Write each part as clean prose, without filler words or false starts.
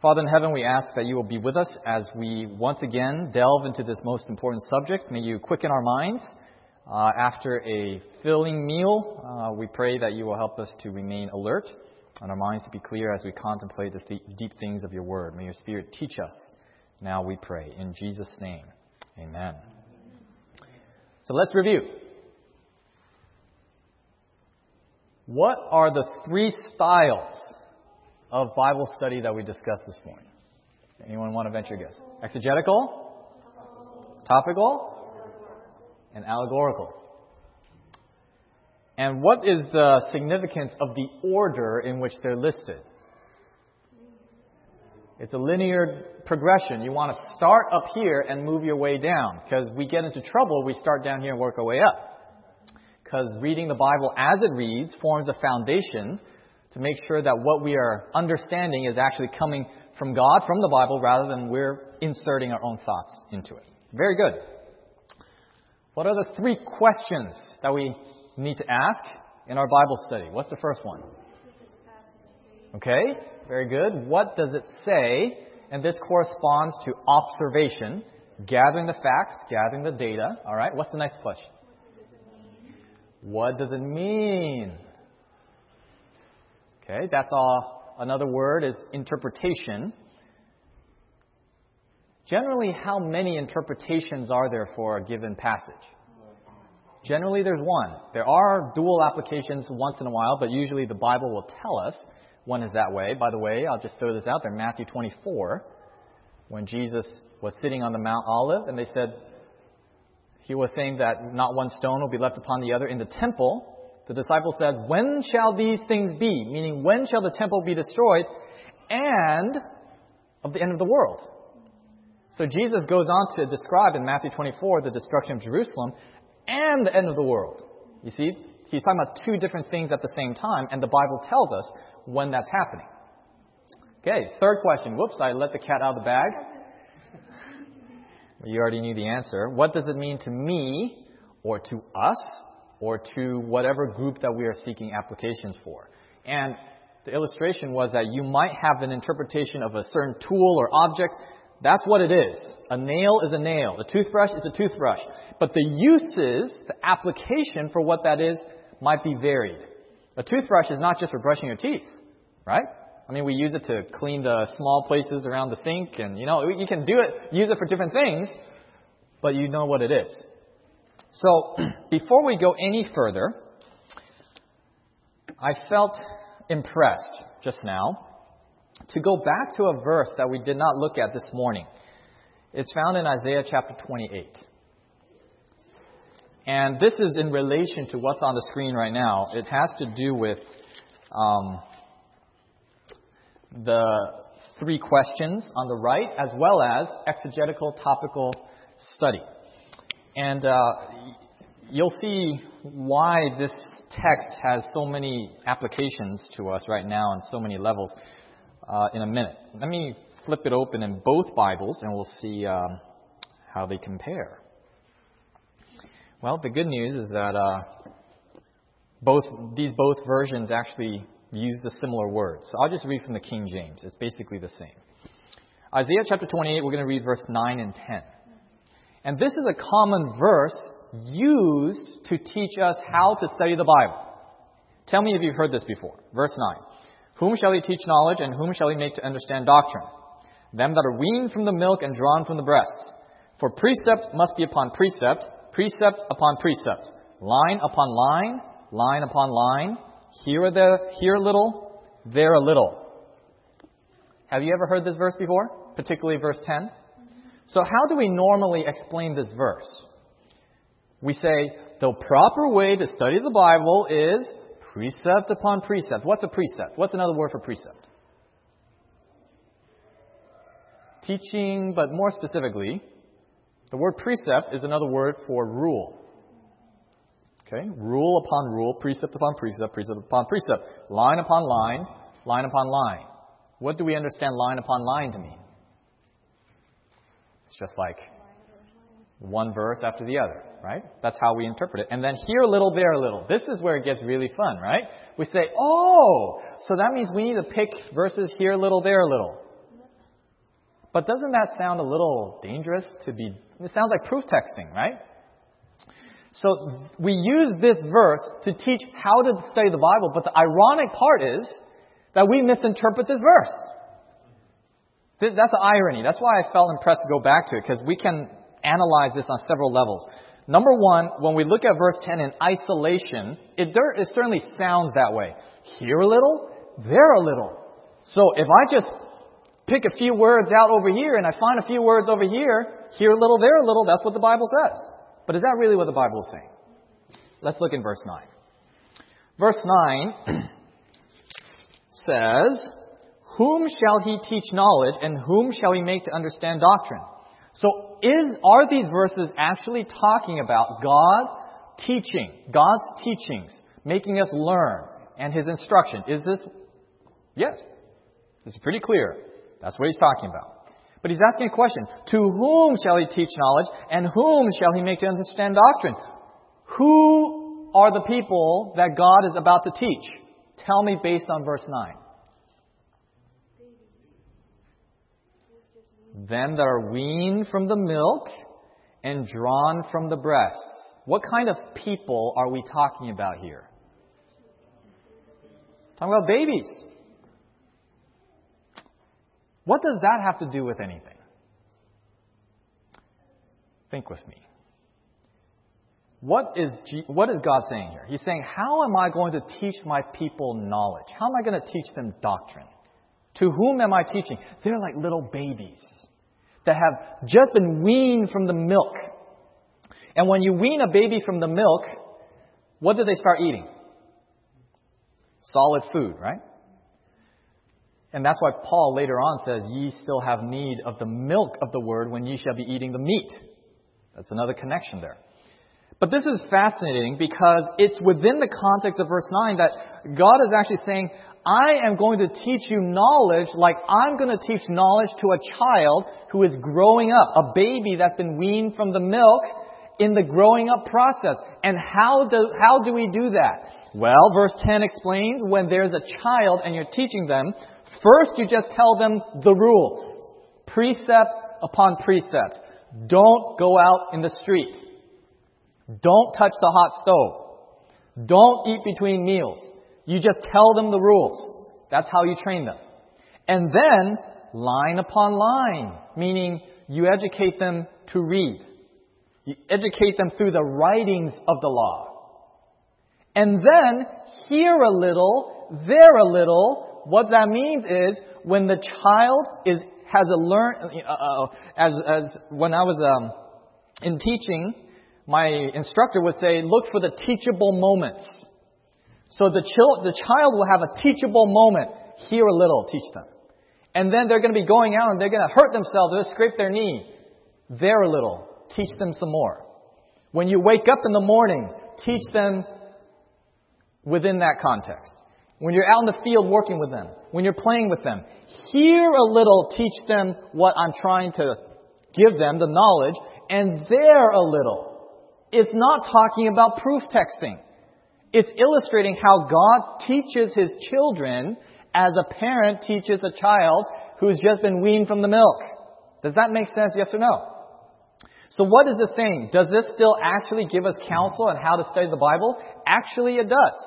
Father in heaven, we ask that you will be with us as we once again delve into this most important subject. May you quicken our minds. After a filling meal, we pray that you will help us to remain alert and our minds to be clear as we contemplate the deep things of your word. May your Spirit teach us. Now we pray. In Jesus' name, amen. So let's review. What are the three styles of Bible study that we discussed this morning? Anyone want to venture a guess? Exegetical, topical, and allegorical. And what is the significance of the order in which they're listed? It's a linear progression. You want to start up here and move your way down, because we get into trouble, we start down here and work our way up. Because reading the Bible as it reads forms a foundation to make sure that what we are understanding is actually coming from God, from the Bible, rather than we're inserting our own thoughts into it. Very good. What are the three questions that we need to ask in our Bible study? What's the first one? Okay, very good. What does it say? And this corresponds to observation, gathering the facts, gathering the data. All right, what's the next question? What does it mean? Okay, that's all. Another word is interpretation. Generally, how many interpretations are there for a given passage? Generally, there's one. There are dual applications once in a while, but usually the Bible will tell us one is that way. By the way, I'll just throw this out there. Matthew 24, when Jesus was sitting on the Mount Olive, and they said, he was saying that not one stone will be left upon the other in the temple. The disciples said, when shall these things be? Meaning, when shall the temple be destroyed and of the end of the world? So Jesus goes on to describe in Matthew 24 the destruction of Jerusalem and the end of the world. You see, he's talking about two different things at the same time, and the Bible tells us when that's happening. Okay, third question. Whoops, I let the cat out of the bag. You already knew the answer. What does it mean to me or to us or to whatever group that we are seeking applications for? And the illustration was that you might have an interpretation of a certain tool or object. That's what it is. A nail is a nail. A toothbrush is a toothbrush. But the uses, the application for what that is, might be varied. A toothbrush is not just for brushing your teeth, right? I mean, we use it to clean the small places around the sink, and, you can use it for different things, but you know what it is. So, before we go any further, I felt impressed just now to go back to a verse that we did not look at this morning. It's found in Isaiah chapter 28. And this is in relation to what's on the screen right now. It has to do with the three questions on the right, as well as exegetical topical study. And you'll see why this text has so many applications to us right now on so many levels in a minute. Let me flip it open in both Bibles, and we'll see how they compare. Well, the good news is that both versions actually use the similar words. So I'll just read from the King James. It's basically the same. Isaiah chapter 28, we're going to read verse 9 and 10. And this is a common verse used to teach us how to study the Bible. Tell me if you've heard this before. Verse 9. Whom shall he teach knowledge, and whom shall he make to understand doctrine? Them that are weaned from the milk and drawn from the breasts. For precept must be upon precept, precept upon precept, line upon line, line upon line, here a little, there a little. Have you ever heard this verse before? Particularly verse 10? So how do we normally explain this verse? We say, the proper way to study the Bible is precept upon precept. What's a precept? What's another word for precept? Teaching, but more specifically, the word precept is another word for rule. Okay? Rule upon rule, precept upon precept, precept upon precept, line upon line, line upon line. What do we understand line upon line to mean? It's just like one verse after the other, right? That's how we interpret it. And then here a little, there a little. This is where it gets really fun, right? We say, oh, so that means we need to pick verses here a little, there a little. But doesn't that sound a little dangerous it sounds like proof texting, right? So we use this verse to teach how to study the Bible, but the ironic part is that we misinterpret this verse. That's the irony. That's why I felt impressed to go back to it, because we can analyze this on several levels. Number one, when we look at verse 10 in isolation, it certainly sounds that way. Here a little, there a little. So if I just pick a few words out over here and I find a few words over here a little, there a little, that's what the Bible says. But is that really what the Bible is saying? Let's look in verse 9. Verse 9 says, "Whom shall he teach knowledge, and whom shall he make to understand doctrine?" So are these verses actually talking about God's teachings, making us learn, and His instruction? Is this? Yes. This is pretty clear. That's what He's talking about. But He's asking a question. To whom shall He teach knowledge, and whom shall He make to understand doctrine? Who are the people that God is about to teach? Tell me based on verse 9. Them that are weaned from the milk and drawn from the breast. What kind of people are we talking about here? Talking about babies. What does that have to do with anything? Think with me. What is God saying here? He's saying, how am I going to teach my people knowledge? How am I going to teach them doctrine? To whom am I teaching? They're like little babies that have just been weaned from the milk. And when you wean a baby from the milk, what do they start eating? Solid food, right? And that's why Paul later on says, "Ye still have need of the milk of the word when ye shall be eating the meat." That's another connection there. But this is fascinating because it's within the context of verse 9 that God is actually saying, I am going to teach you knowledge like I'm going to teach knowledge to a child who is growing up, a baby that's been weaned from the milk in the growing up process. And how do we do that? Well, verse 10 explains when there's a child and you're teaching them, first you just tell them the rules. Precept upon precept. Don't go out in the street. Don't touch the hot stove. Don't eat between meals. You just tell them the rules. That's how you train them. And then, line upon line, meaning you educate them to read. You educate them through the writings of the law. And then, here a little, there a little. What that means is, when the child has a when I was in teaching, my instructor would say, look for the teachable moments. So the child will have a teachable moment. Here a little, teach them. And then they're going to be going out and they're going to hurt themselves. They'll scrape their knee. There a little, teach them some more. When you wake up in the morning, teach them within that context. When you're out in the field working with them, when you're playing with them, here a little, teach them what I'm trying to give them, the knowledge, and there a little. It's not talking about proof texting. It's illustrating how God teaches His children as a parent teaches a child who's just been weaned from the milk. Does that make sense, yes or no? So what is this saying? Does this still actually give us counsel on how to study the Bible? Actually, it does.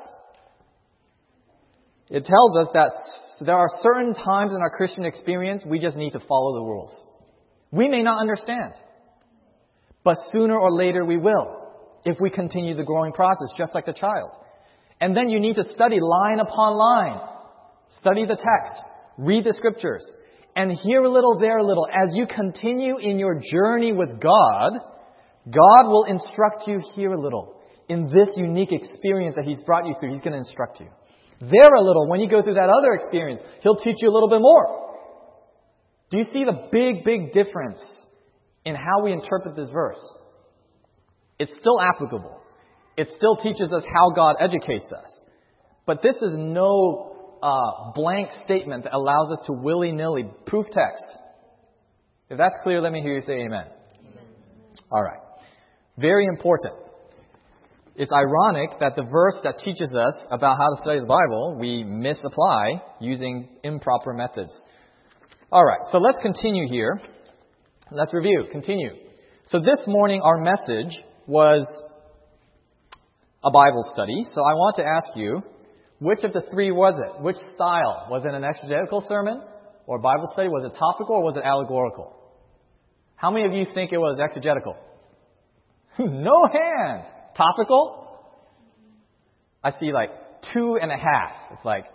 It tells us that there are certain times in our Christian experience we just need to follow the rules. We may not understand, but sooner or later we will, if we continue the growing process, just like the child. And then you need to study line upon line. Study the text. Read the scriptures. And here a little, there a little. As you continue in your journey with God, God will instruct you here a little. In this unique experience that He's brought you through, He's going to instruct you. There a little. When you go through that other experience, He'll teach you a little bit more. Do you see the big difference in how we interpret this verse? It's still applicable. It still teaches us how God educates us. But this is no blank statement that allows us to willy-nilly proof text. If that's clear, let me hear you say amen. Amen. All right. Very important. It's ironic that the verse that teaches us about how to study the Bible, we misapply using improper methods. All right, so let's continue here. Let's review. Continue. So this morning our message was a Bible study. So I want to ask you, which of the three was it? Which style? Was it an exegetical sermon or Bible study? Was it topical or was it allegorical? How many of you think it was exegetical? No hands. Topical? I see like 2.5. It's like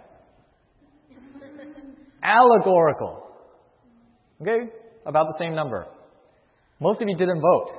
allegorical. Okay? About the same number. Most of you didn't vote.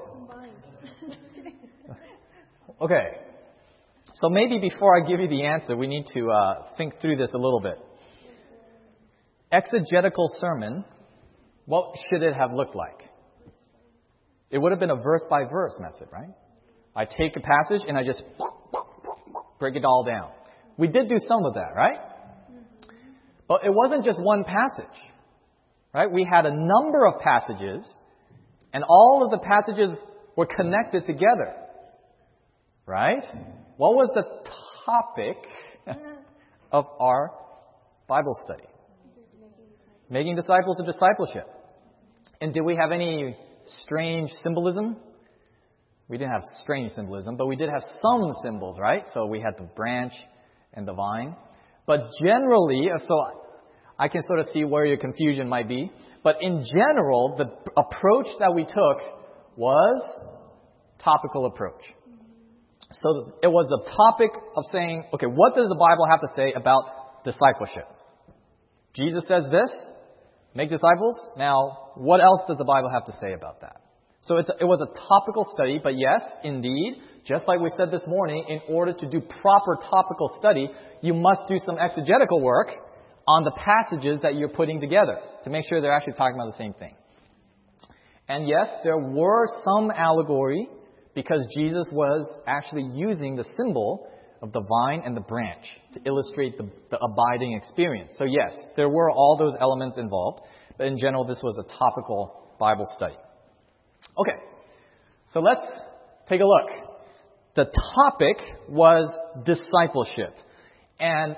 Okay. So maybe before I give you the answer, we need to think through this a little bit. Exegetical sermon, what should it have looked like? It would have been a verse-by-verse method, right? I take a passage and I just break it all down. We did do some of that, right? But it wasn't just one passage, right? We had a number of passages, and all of the passages were connected together, right? What was the topic of our Bible study? Making disciples of discipleship. And did we have any strange symbolism? We didn't have strange symbolism, but we did have some symbols, right? So we had the branch and the vine. But generally, so I can sort of see where your confusion might be. But in general, the approach that we took was topical approach. So it was a topic of saying, okay, what does the Bible have to say about discipleship? Jesus says this, make disciples. Now, what else does the Bible have to say about that? So it was a topical study, but yes, indeed, just like we said this morning, in order to do proper topical study, you must do some exegetical work on the passages that you're putting together to make sure they're actually talking about the same thing. And yes, there were some allegory because Jesus was actually using the symbol of the vine and the branch to illustrate the abiding experience. So yes, there were all those elements involved, but in general, this was a topical Bible study. Okay, so let's take a look. The topic was discipleship. And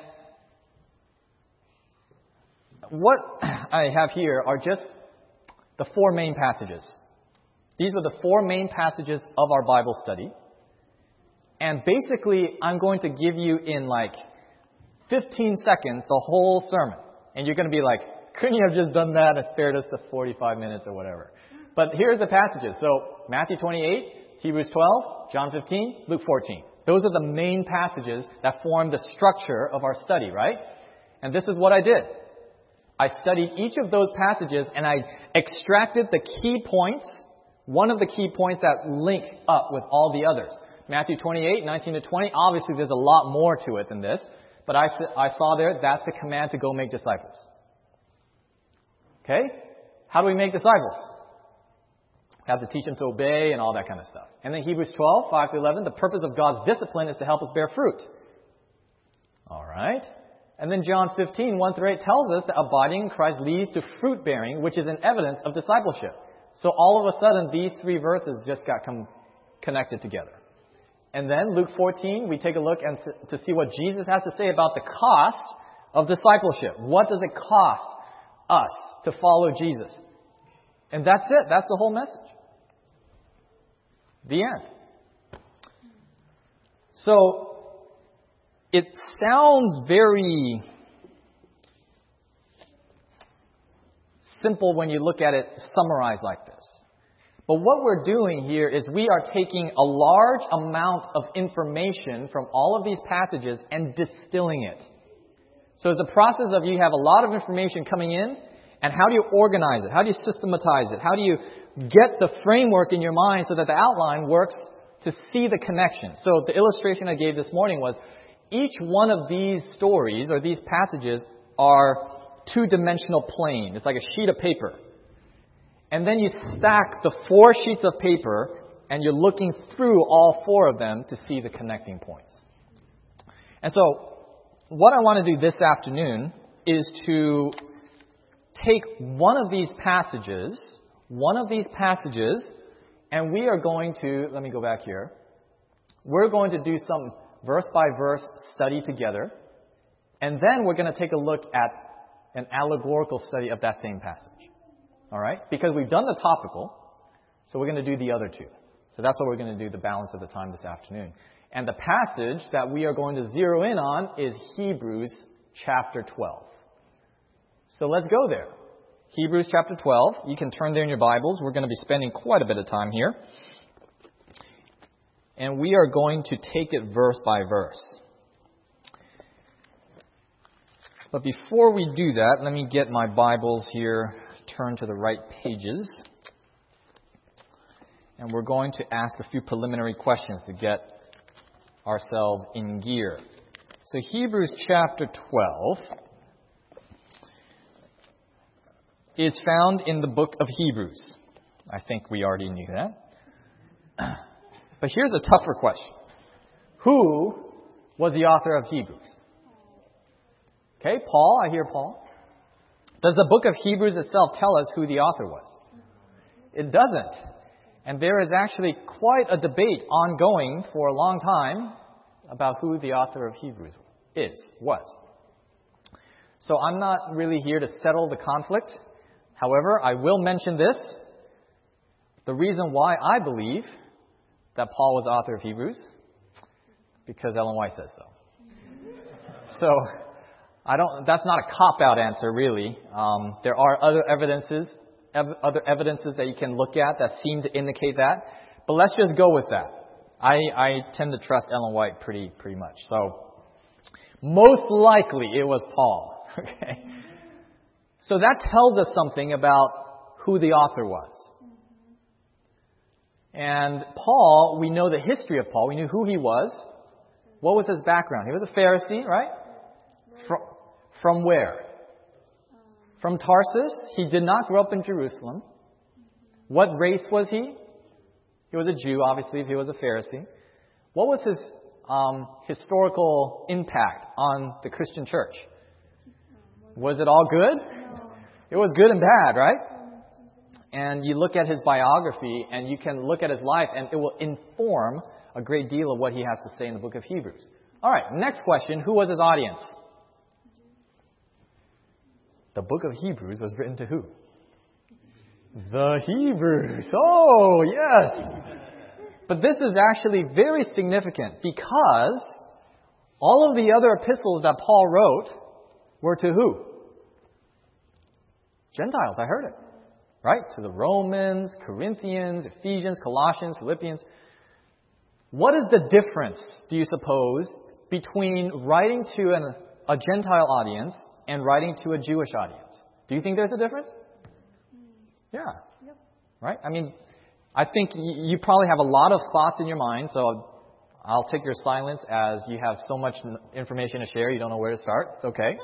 what I have here are just the 4 main passages. These are the 4 main passages of our Bible study. And basically, I'm going to give you in like 15 seconds the whole sermon. And you're going to be like, couldn't you have just done that and spared us the 45 minutes or whatever? But here's the passages. So Matthew 28, Hebrews 12, John 15, Luke 14. Those are the main passages that form the structure of our study, right? And this is what I did. I studied each of those passages and I extracted the key points, one of the key points that link up with all the others. Matthew 28, 19 to 20, obviously there's a lot more to it than this, but I saw there, that's the command to go make disciples. Okay? How do we make disciples? Have to teach them to obey and all that kind of stuff. And then Hebrews 12, 5 to 11, the purpose of God's discipline is to help us bear fruit. All right. And then John 15, 1 through 8 tells us that abiding in Christ leads to fruit bearing, which is an evidence of discipleship. So all of a sudden, these 3 verses just got connected together. And then Luke 14, we take a look and to see what Jesus has to say about the cost of discipleship. What does it cost us to follow Jesus? And that's it. That's the whole message. The end. So, it sounds very simple when you look at it summarized like this. But what we're doing here is we are taking a large amount of information from all of these passages and distilling it. So it's a process of you have a lot of information coming in, and how do you organize it? How do you systematize it? How do you get the framework in your mind so that the outline works to see the connection? So the illustration I gave this morning was each one of these stories or these passages are 2-dimensional plane. It's like a sheet of paper. And then you stack the 4 sheets of paper and you're looking through all 4 of them to see the connecting points. And so what I want to do this afternoon is to take one of these passages, and we are going to, let me go back here. We're going to do some verse-by-verse study together. And then we're going to take a look at an allegorical study of that same passage. All right? Because we've done the topical, so we're going to do the other two. So that's what we're going to do the balance of the time this afternoon. And the passage that we are going to zero in on is Hebrews chapter 12. So let's go there. Hebrews chapter 12. You can turn there in your Bibles. We're going to be spending quite a bit of time here. And we are going to take it verse by verse. But before we do that, let me get my Bibles here, turn to the right pages. And we're going to ask a few preliminary questions to get ourselves in gear. So Hebrews chapter 12 is found in the book of Hebrews. I think we already knew that. But here's a tougher question. Who was the author of Hebrews? Okay, Paul, I hear Paul. Does the book of Hebrews itself tell us who the author was? It doesn't. And there is actually quite a debate ongoing for a long time about who the author of Hebrews was. So I'm not really here to settle the conflict. However, I will mention this. The reason why I believe that Paul was the author of Hebrews, because Ellen White says so. So, that's not a cop-out answer, really. There are other evidences that you can look at that seem to indicate that. But let's just go with that. I tend to trust Ellen White pretty much. So, most likely it was Paul. Okay. So that tells us something about who the author was. And Paul, we know the history of Paul. We knew who he was. What was his background? He was a Pharisee, right? From where? From Tarsus. He did not grow up in Jerusalem. What race was he? He was a Jew, obviously, if he was a Pharisee. What was his historical impact on the Christian church? Was it all good? It was good and bad, right? And you look at his biography and you can look at his life and it will inform a great deal of what he has to say in the book of Hebrews. All right, next question. Who was his audience? The book of Hebrews was written to who? The Hebrews. Oh, yes. But this is actually very significant because all of the other epistles that Paul wrote were to who? Gentiles, I heard it. Right? To the Romans, Corinthians, Ephesians, Colossians, Philippians. What is the difference, do you suppose, between writing to a Gentile audience and writing to a Jewish audience? Do you think there's a difference? Yeah. Yep. Right? I mean, I think you probably have a lot of thoughts in your mind, so I'll take your silence as you have so much information to share, you don't know where to start. It's okay.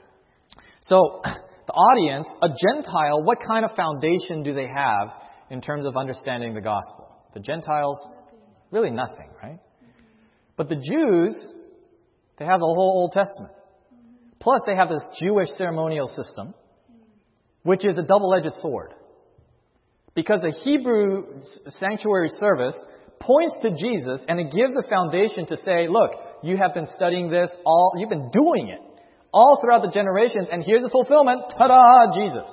So, the audience, a Gentile, what kind of foundation do they have in terms of understanding the gospel? The Gentiles, really nothing, right? But the Jews, they have the whole Old Testament. Plus, they have this Jewish ceremonial system, which is a double-edged sword. Because the Hebrew sanctuary service points to Jesus, and it gives a foundation to say, look, you have been studying this you've been doing it all throughout the generations, and here's the fulfillment. Ta-da! Jesus.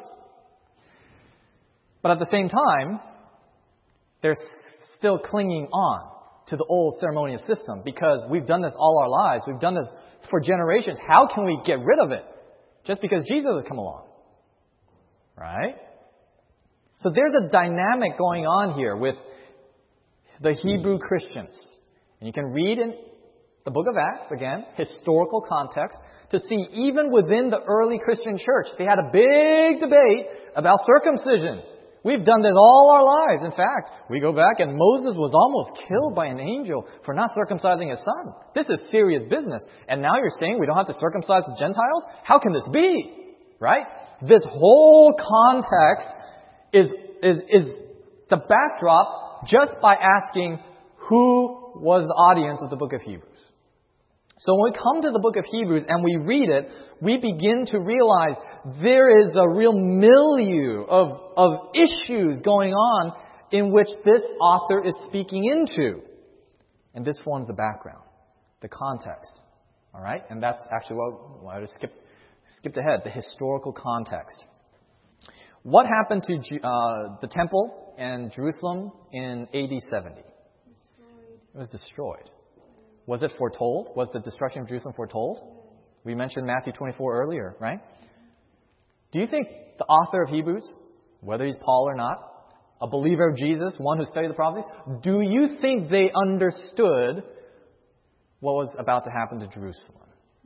But at the same time, they're still clinging on to the old ceremonial system because we've done this all our lives. We've done this for generations. How can we get rid of it? Just because Jesus has come along. Right? So there's a dynamic going on here with the Hebrew Christians. And you can read in the book of Acts, again, historical context, to see even within the early Christian church, they had a big debate about circumcision. We've done this all our lives. In fact, we go back and Moses was almost killed by an angel for not circumcising his son. This is serious business. And now you're saying we don't have to circumcise the Gentiles? How can this be? Right? This whole context is the backdrop just by asking who was the audience of the book of Hebrews. So when we come to the book of Hebrews and we read it, we begin to realize there is a real milieu of issues going on in which this author is speaking into. And this forms the background, the context. All right? And that's actually what I just skipped ahead, the historical context. What happened to the temple in Jerusalem in AD 70? It was destroyed. Was it foretold? Was the destruction of Jerusalem foretold? We mentioned Matthew 24 earlier, right? Do you think the author of Hebrews, whether he's Paul or not, a believer of Jesus, one who studied the prophecies, do you think they understood what was about to happen to Jerusalem?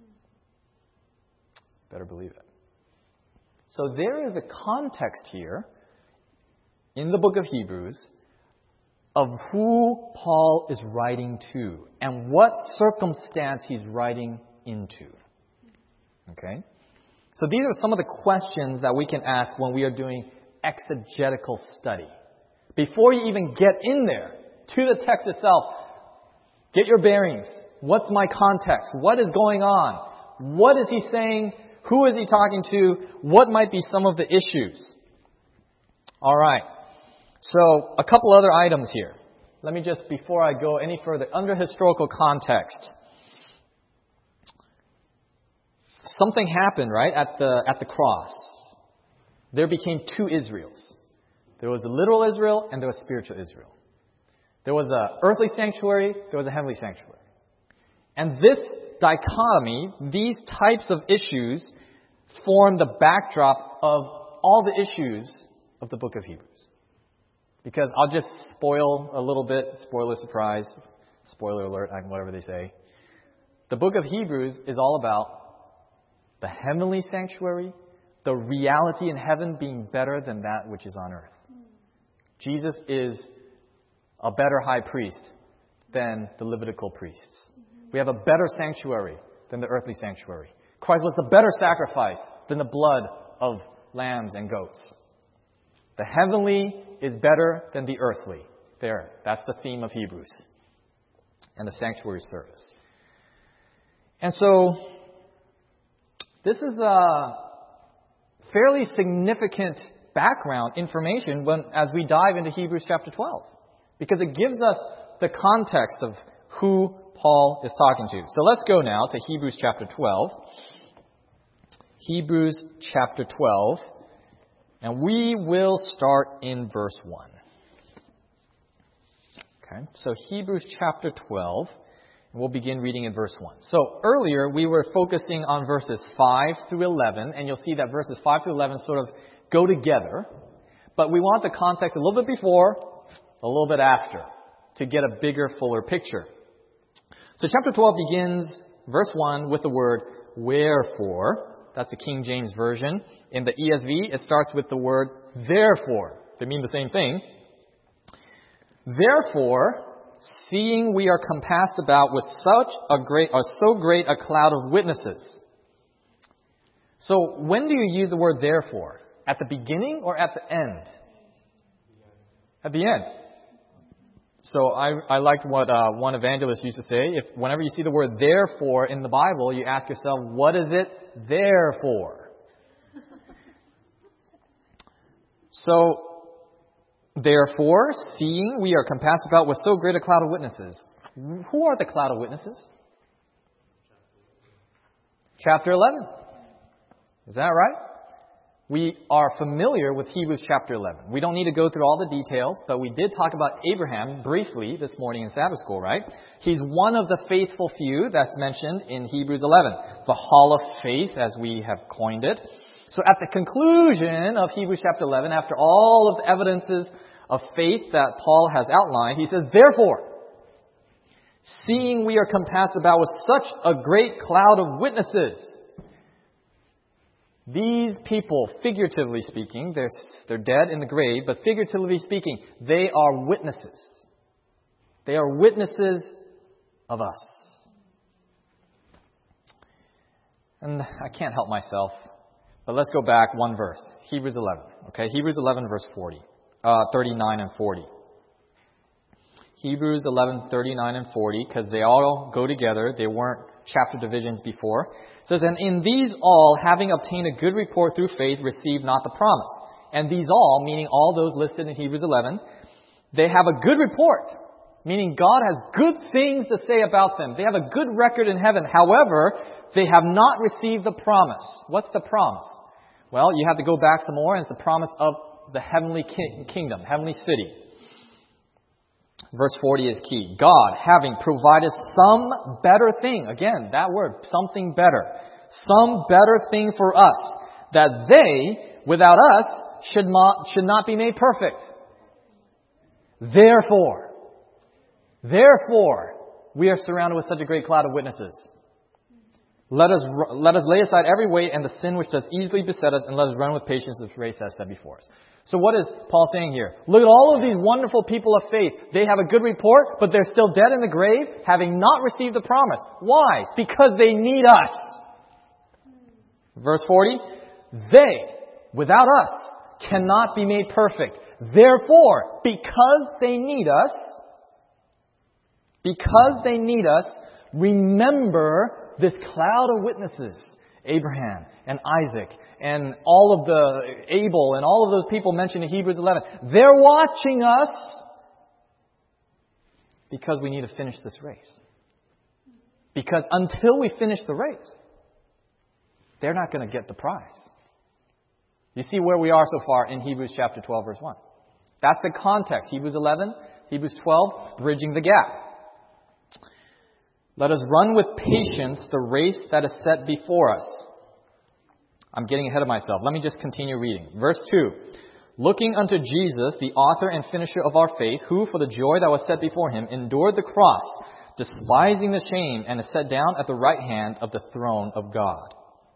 Better believe it. So there is a context here in the book of Hebrews of who Paul is writing to and what circumstance he's writing into. Okay? So these are some of the questions that we can ask when we are doing exegetical study. Before you even get in there to the text itself, get your bearings. What's my context? What is going on? What is he saying? Who is he talking to? What might be some of the issues? All right. So a couple other items here. Let me just, before I go any further, under historical context, something happened, right, at the cross. There became two Israels. There was a literal Israel and there was spiritual Israel. There was an earthly sanctuary, there was a heavenly sanctuary. And this dichotomy, these types of issues, form the backdrop of all the issues of the book of Hebrews. Because I'll just spoil a little bit, spoiler surprise, spoiler alert, whatever they say. The book of Hebrews is all about the heavenly sanctuary, the reality in heaven being better than that which is on earth. Jesus is a better high priest than the Levitical priests. We have a better sanctuary than the earthly sanctuary. Christ was the better sacrifice than the blood of lambs and goats. The heavenly is better than the earthly. There, that's the theme of Hebrews and the sanctuary service. And so, this is a fairly significant background information as we dive into Hebrews chapter 12. Because it gives us the context of who Paul is talking to. So let's go now to Hebrews chapter 12. Hebrews chapter 12. And we will start in verse 1. Okay, so Hebrews chapter 12. And we'll begin reading in verse 1. So earlier we were focusing on verses 5 through 11. And you'll see that verses 5 through 11 sort of go together. But we want the context a little bit before, a little bit after, to get a bigger, fuller picture. So chapter 12 begins, verse 1, with the word wherefore. That's the King James Version. In the ESV, it starts with the word therefore. They mean the same thing. Therefore, seeing we are compassed about with so great a cloud of witnesses. So when do you use the word therefore? At the beginning or at the end? At the end. So I liked what one evangelist used to say. Whenever you see the word therefore in the Bible, you ask yourself, what is it there for? So, therefore, seeing we are compassed about with so great a cloud of witnesses. Who are the cloud of witnesses? Chapter 11. Is that right? We are familiar with Hebrews chapter 11. We don't need to go through all the details, but we did talk about Abraham briefly this morning in Sabbath school, right? He's one of the faithful few that's mentioned in Hebrews 11. The hall of faith, as we have coined it. So at the conclusion of Hebrews chapter 11, after all of the evidences of faith that Paul has outlined, he says, therefore, seeing we are compassed about with such a great cloud of witnesses. These people, figuratively speaking, they're dead in the grave, but figuratively speaking, they are witnesses. They are witnesses of us. And I can't help myself, but let's go back one verse. Hebrews 11. Okay, Hebrews 11 verse 39 and 40. Hebrews 11, 39 and 40, because they all go together. They weren't chapter divisions before. It says, and in these all, having obtained a good report through faith, received not the promise. And these all, meaning all those listed in Hebrews 11, they have a good report. Meaning God has good things to say about them. They have a good record in heaven. However, they have not received the promise. What's the promise? Well, you have to go back some more, and it's the promise of the heavenly kingdom, heavenly city. Verse 40 is key. God, having provided some better thing, again, that word, something better, some better thing for us, that they, without us, should not be made perfect. Therefore, we are surrounded with such a great cloud of witnesses. Let us lay aside every weight and the sin which does easily beset us, and let us run with patience this race that is set before us. So what is Paul saying here? Look at all of these wonderful people of faith. They have a good report, but they're still dead in the grave, having not received the promise. Why? Because they need us. Verse 40, they, without us, cannot be made perfect. Therefore, because they need us, remember this cloud of witnesses, Abraham and Isaac and all of the Abel and all of those people mentioned in Hebrews 11. They're watching us because we need to finish this race. Because until we finish the race, they're not going to get the prize. You see where we are so far in Hebrews chapter 12, verse 1. That's the context. Hebrews 11, Hebrews 12, bridging the gap. Let us run with patience the race that is set before us. I'm getting ahead of myself. Let me just continue reading. Verse 2. Looking unto Jesus, the author and finisher of our faith, who for the joy that was set before him endured the cross, despising the shame, and is set down at the right hand of the throne of God.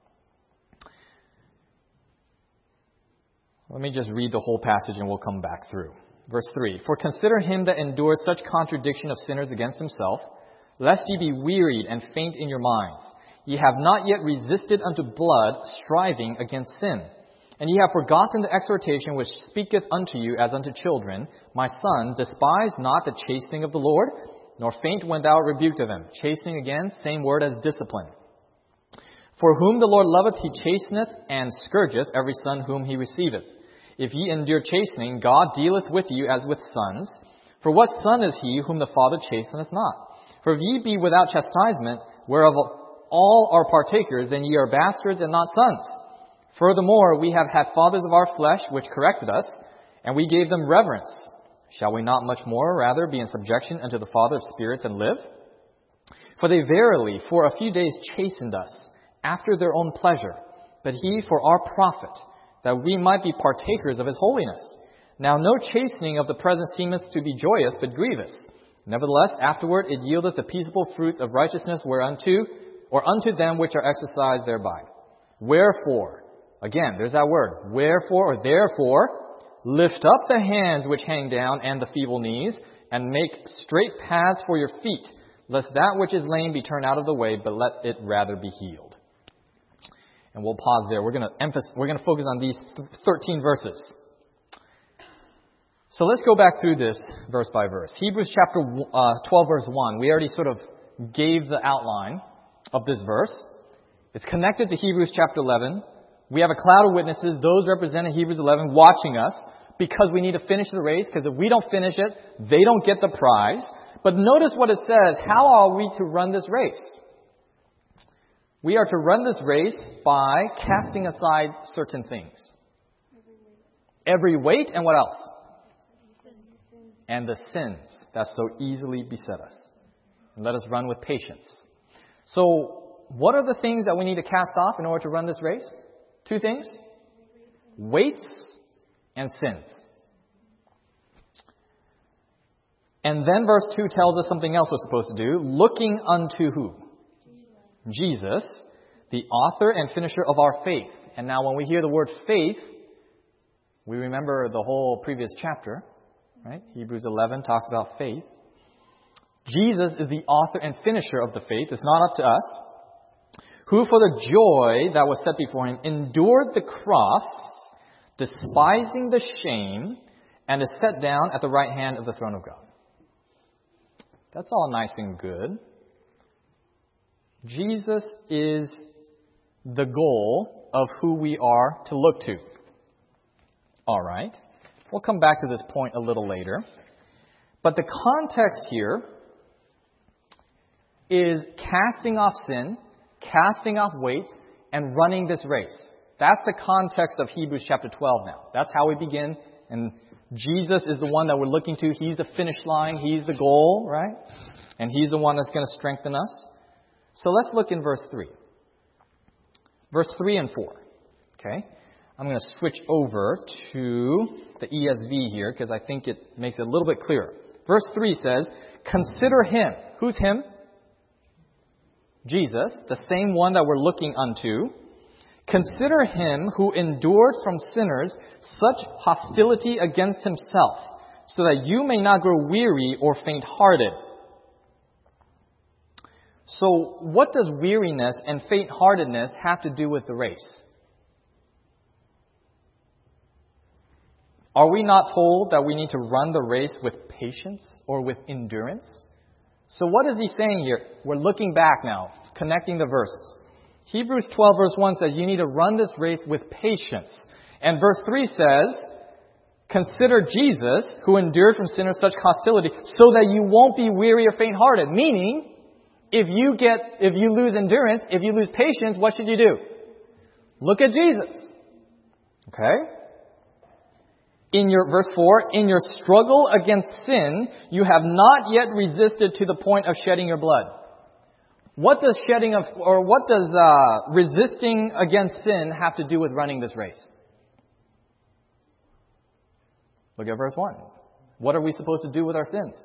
Let me just read the whole passage and we'll come back through. Verse 3. For consider him that endures such contradiction of sinners against himself, lest ye be wearied and faint in your minds. Ye have not yet resisted unto blood, striving against sin. And ye have forgotten the exhortation which speaketh unto you as unto children. My son, despise not the chastening of the Lord, nor faint when thou art rebuked of him. Chastening again, same word as discipline. For whom the Lord loveth, he chasteneth, and scourgeth every son whom he receiveth. If ye endure chastening, God dealeth with you as with sons. For what son is he whom the Father chasteneth not? For if ye be without chastisement, whereof all are partakers, then ye are bastards and not sons. Furthermore, we have had fathers of our flesh which corrected us, and we gave them reverence. Shall we not much more rather be in subjection unto the Father of spirits and live? For they verily for a few days chastened us, after their own pleasure, but he for our profit, that we might be partakers of his holiness. Now no chastening of the present seemeth to be joyous, but grievous. Nevertheless, afterward it yieldeth the peaceable fruits of righteousness whereunto, or unto them which are exercised thereby. Wherefore, again, there's that word, wherefore or therefore, lift up the hands which hang down and the feeble knees, and make straight paths for your feet, lest that which is lame be turned out of the way, but let it rather be healed. And we'll pause there. We're going to focus on these 13 verses. So let's go back through this verse by verse. Hebrews chapter 12, verse 1. We already sort of gave the outline of this verse. It's connected to Hebrews chapter 11. We have a cloud of witnesses, those represented in Hebrews 11, watching us because we need to finish the race, because if we don't finish it, they don't get the prize. But notice what it says. How are we to run this race? We are to run this race by casting aside certain things. Every weight and what else? And the sins that so easily beset us. And let us run with patience. So, what are the things that we need to cast off in order to run this race? Two things. Weights and sins. And then verse 2 tells us something else we're supposed to do. Looking unto who? Jesus, the author and finisher of our faith. And now when we hear the word faith, we remember the whole previous chapter, right? Hebrews 11 talks about faith. Jesus is the author and finisher of the faith. It's not up to us. Who for the joy that was set before him endured the cross, despising the shame, and is set down at the right hand of the throne of God. That's all nice and good. Jesus is the goal of who we are to look to. All right. We'll come back to this point a little later. But the context here is casting off sin, casting off weights, and running this race. That's the context of Hebrews chapter 12 now. That's how we begin. And Jesus is the one that we're looking to. He's the finish line. He's the goal, right? And He's the one that's going to strengthen us. So let's look in verse 3. Verse 3 and 4. Okay? I'm going to switch over to the ESV here because I think it makes it a little bit clearer. Verse 3 says, consider Him. Who's Him? Jesus, the same one that we're looking unto. Consider Him who endured from sinners such hostility against Himself, so that you may not grow weary or faint-hearted. So what does weariness and faint-heartedness have to do with the race? Are we not told that we need to run the race with patience or with endurance? So what is he saying here? We're looking back now, connecting the verses. Hebrews 12 verse 1 says you need to run this race with patience. And verse 3 says, consider Jesus who endured from sinners such hostility so that you won't be weary or faint-hearted. Meaning, if you lose endurance, if you lose patience, what should you do? Look at Jesus. Okay? Verse 4, in your struggle against sin, you have not yet resisted to the point of shedding your blood. What does resisting against sin have to do with running this race? Look at verse 1. What are we supposed to do with our sins?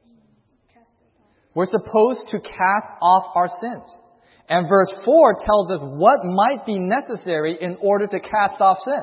We're supposed to cast off our sins. And verse 4 tells us what might be necessary in order to cast off sin.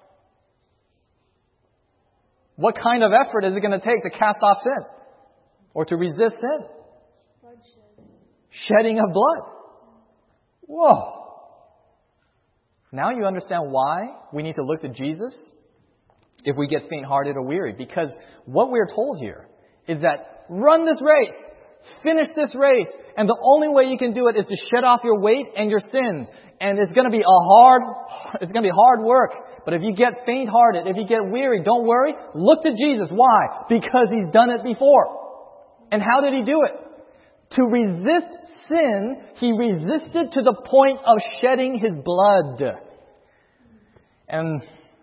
What kind of effort is it going to take to cast off sin? Or to resist sin? Shedding of blood. Whoa. Now you understand why we need to look to Jesus if we get faint-hearted or weary. Because what we're told here is that run this race. Finish this race. And the only way you can do it is to shed off your weight and your sins. And it's going to be hard work. But if you get faint-hearted, if you get weary, don't worry. Look to Jesus. Why? Because He's done it before. And how did He do it? To resist sin, He resisted to the point of shedding His blood. And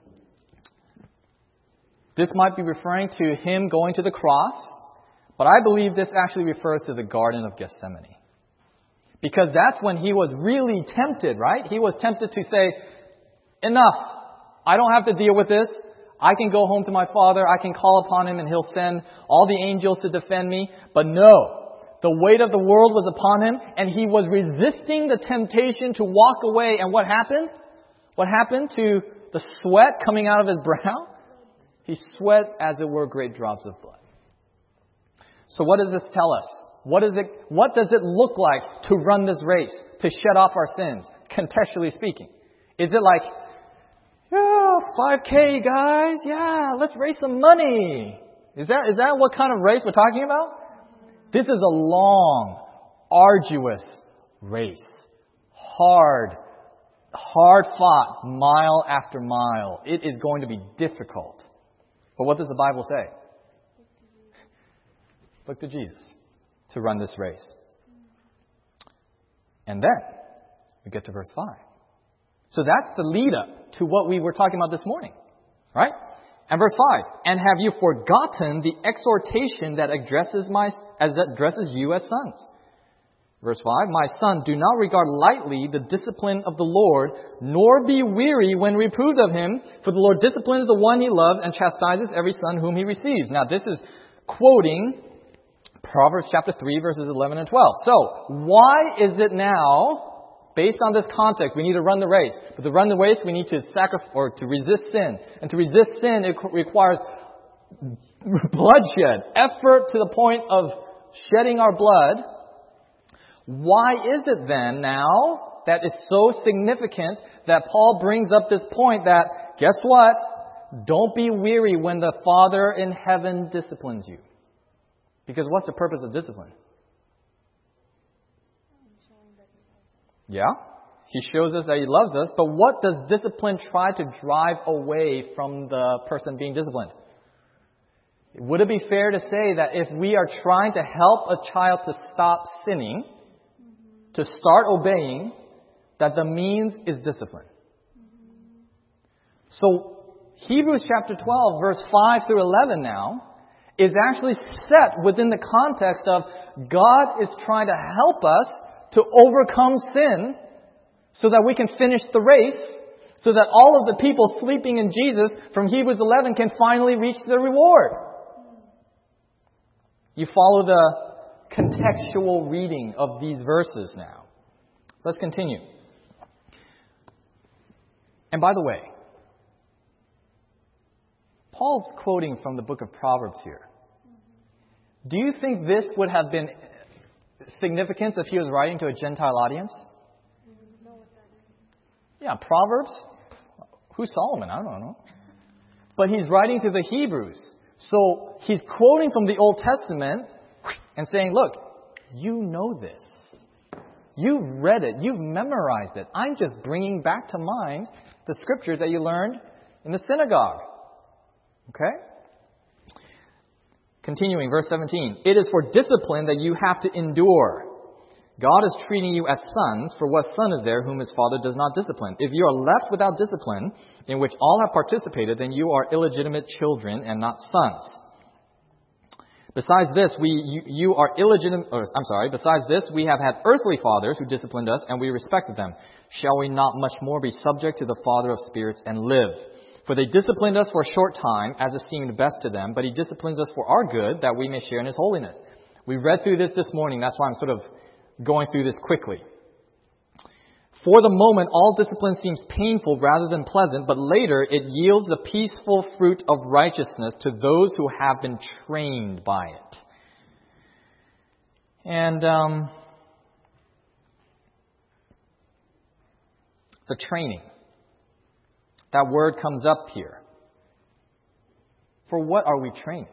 this might be referring to Him going to the cross. But I believe this actually refers to the Garden of Gethsemane. Because that's when He was really tempted, right? He was tempted to say, enough. I don't have to deal with this. I can go home to my Father. I can call upon Him and He'll send all the angels to defend me. But no, the weight of the world was upon Him and He was resisting the temptation to walk away. And what happened? What happened to the sweat coming out of His brow? He sweat as it were great drops of blood. So what does this tell us? What does it look like to run this race, to shed off our sins, contextually speaking? Is it like, yeah, 5K guys, yeah, let's raise some money. Is that what kind of race we're talking about? This is a long, arduous race. Hard fought, mile after mile. It is going to be difficult. But what does the Bible say? Look to Jesus to run this race. And then we get to verse 5. So that's the lead up to what we were talking about this morning. Right? And verse 5. And have you forgotten the exhortation that addresses you as sons? Verse 5. My son, do not regard lightly the discipline of the Lord, nor be weary when reproved of Him. For the Lord disciplines the one He loves and chastises every son whom He receives. Now this is quoting Proverbs chapter 3 verses 11 and 12. So, why is it now, based on this context, we need to run the race? But to run the race, we need to sacrifice or to resist sin. And to resist sin, it requires bloodshed, effort to the point of shedding our blood. Why is it then now that is so significant that Paul brings up this point that, guess what? Don't be weary when the Father in heaven disciplines you. Because what's the purpose of discipline? Yeah, He shows us that He loves us. But what does discipline try to drive away from the person being disciplined? would it be fair to say that if we are trying to help a child to stop sinning, to start obeying, that the means is discipline? So Hebrews chapter 12, verse 5 through 11 now, is actually set within the context of God is trying to help us to overcome sin so that we can finish the race, so that all of the people sleeping in Jesus from Hebrews 11 can finally reach the reward. You follow the contextual reading of these verses now. Let's continue. And by the way, Paul's quoting from the book of Proverbs here. Do you think this would have been significant if he was writing to a Gentile audience? Yeah, Proverbs. Who's Solomon? I don't know. But he's writing to the Hebrews. So he's quoting from the Old Testament and saying, look, you know this. You've read it. You've memorized it. I'm just bringing back to mind the scriptures that you learned in the synagogue. Okay? Continuing, verse 17. It is for discipline that you have to endure. God is treating you as sons, for what son is there whom his father does not discipline? If you are left without discipline, in which all have participated, then you are illegitimate children and not sons. Besides this, we have had earthly fathers who disciplined us, and we respected them. Shall we not much more be subject to the Father of spirits and live? For they disciplined us for a short time, as it seemed best to them, but he disciplines us for our good, that we may share in his holiness. We read through this morning. That's why I'm sort of going through this quickly. For the moment, all discipline seems painful rather than pleasant, but later it yields the peaceful fruit of righteousness to those who have been trained by it. And the training. That word comes up here. For what are we training?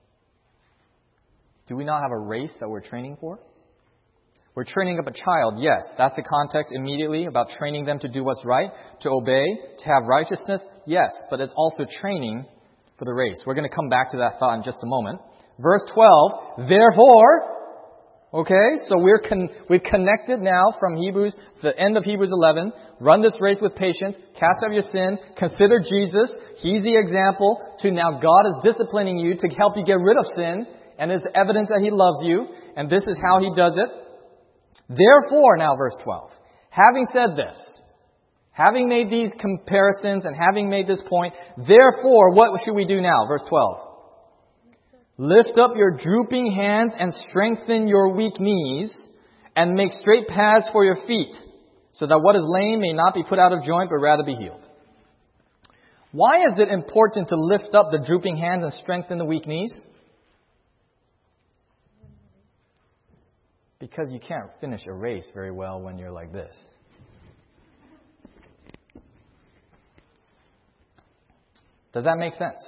Do we not have a race that we're training for? We're training up a child, yes. That's the context immediately about training them to do what's right, to obey, to have righteousness, yes. But it's also training for the race. We're going to come back to that thought in just a moment. Verse 12, therefore, okay, so we've connected now from Hebrews, the end of Hebrews 11, run this race with patience, cast out your sin, consider Jesus, he's the example, to now God is disciplining you to help you get rid of sin, and it's evidence that he loves you, and this is how he does it. Therefore, now verse 12, having said this, having made these comparisons and having made this point, therefore, what should we do now? Verse 12. Lift up your drooping hands and strengthen your weak knees and make straight paths for your feet, so that what is lame may not be put out of joint, but rather be healed. Why is it important to lift up the drooping hands and strengthen the weak knees? Because you can't finish a race very well when you're like this. Does that make sense?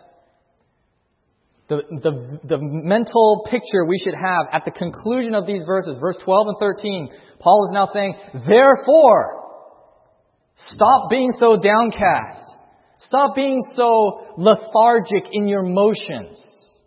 The mental picture we should have at the conclusion of these verses, verse 12 and 13, Paul is now saying, therefore, stop being so downcast. Stop being so lethargic in your motions.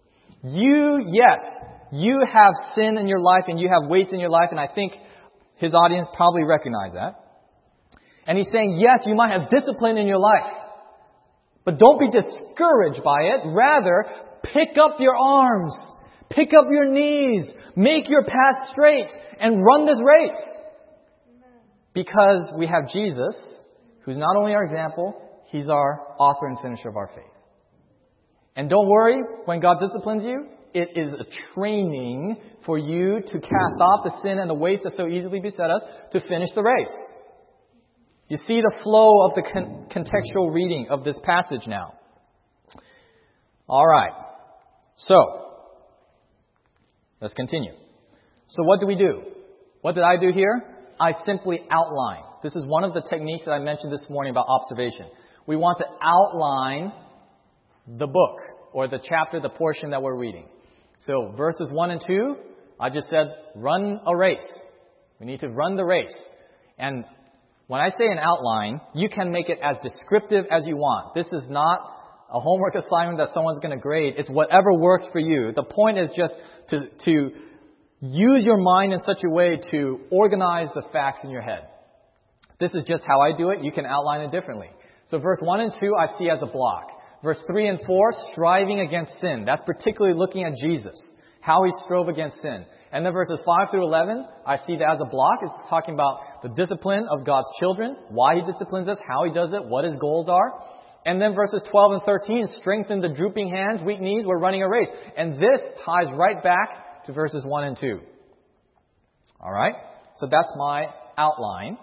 You have sin in your life and you have weights in your life, and I think his audience probably recognize that. And he's saying, yes, you might have discipline in your life, but don't be discouraged by it. Rather, pick up your arms, pick up your knees, make your path straight, and run this race. Because we have Jesus, who's not only our example, he's our author and finisher of our faith. And don't worry, when God disciplines you, it is a training for you to cast off the sin and the weights that so easily beset us to finish the race. You see the flow of the contextual reading of this passage now. All right. So, let's continue. So what do we do? What did I do here? I simply outline. This is one of the techniques that I mentioned this morning about observation. We want to outline the book or the chapter, the portion that we're reading. So verses 1 and 2, I just said, run a race. We need to run the race. And when I say an outline, you can make it as descriptive as you want. This is not a homework assignment that someone's going to grade. It's whatever works for you. The point is just to use your mind in such a way to organize the facts in your head. This is just how I do it. You can outline it differently. So verse 1 and 2 I see as a block. Verse 3 and 4, striving against sin. That's particularly looking at Jesus, how he strove against sin. And then verses 5 through 11, I see that as a block. It's talking about the discipline of God's children, why he disciplines us, how he does it, what his goals are. And then verses 12 and 13, strengthen the drooping hands, weak knees, we're running a race. And this ties right back to verses 1 and 2. All right? So that's my outline.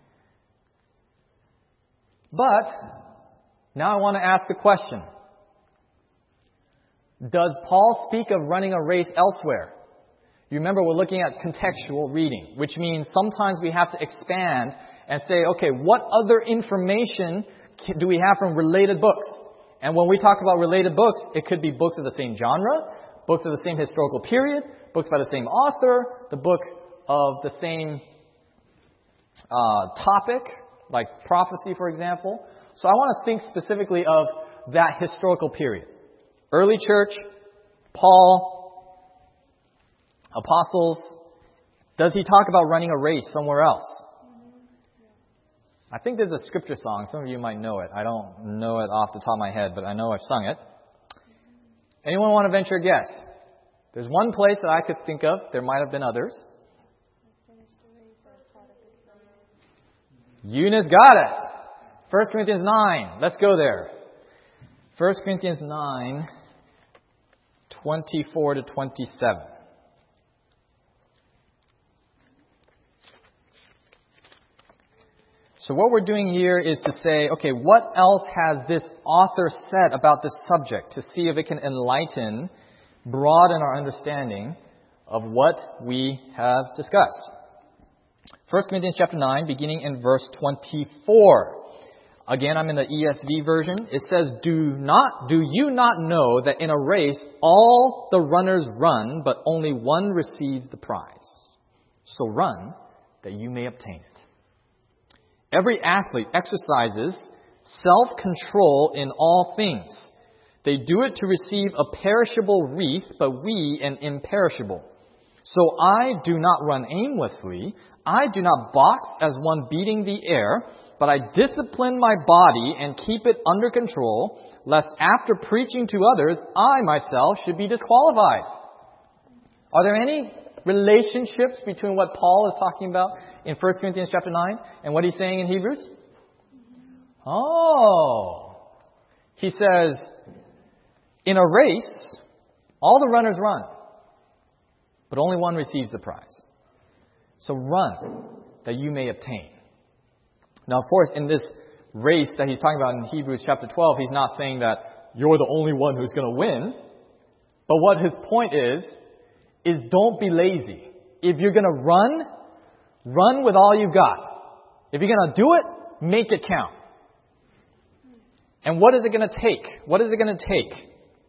But now I want to ask the question. Does Paul speak of running a race elsewhere? You remember we're looking at contextual reading, which means sometimes we have to expand and say, okay, what other information do we have from related books? And when we talk about related books, it could be books of the same genre, books of the same historical period, books by the same author, the book of the same topic, like prophecy, for example. So I want to think specifically of that historical period. Early church, Paul, apostles. Does he talk about running a race somewhere else? I think there's a scripture song. Some of you might know it. I don't know it off the top of my head, but I know I've sung it. Anyone want to venture a guess? There's one place that I could think of. There might have been others. Eunice got it. 1 Corinthians 9. Let's go there. 1 Corinthians 9, 24 to 27. So what we're doing here is to say, okay, what else has this author said about this subject to see if it can enlighten, broaden our understanding of what we have discussed. 1 Corinthians chapter 9, beginning in verse 24. Again, I'm in the ESV version. It says, Do you not know that in a race all the runners run, but only one receives the prize? So run that you may obtain it. Every athlete exercises self-control in all things. They do it to receive a perishable wreath, but we an imperishable. So I do not run aimlessly. I do not box as one beating the air, but I discipline my body and keep it under control, lest after preaching to others, I myself should be disqualified. Are there any relationships between what Paul is talking about in 1 Corinthians chapter 9 and what he's saying in Hebrews? Oh. He says, in a race, all the runners run, but only one receives the prize. So run that you may obtain. Now, of course, in this race that he's talking about in Hebrews chapter 12, he's not saying that you're the only one who's going to win. But what his point is don't be lazy. If you're going to run with all you've got. If you're going to do it, make it count. And what is it going to take? What is it going to take?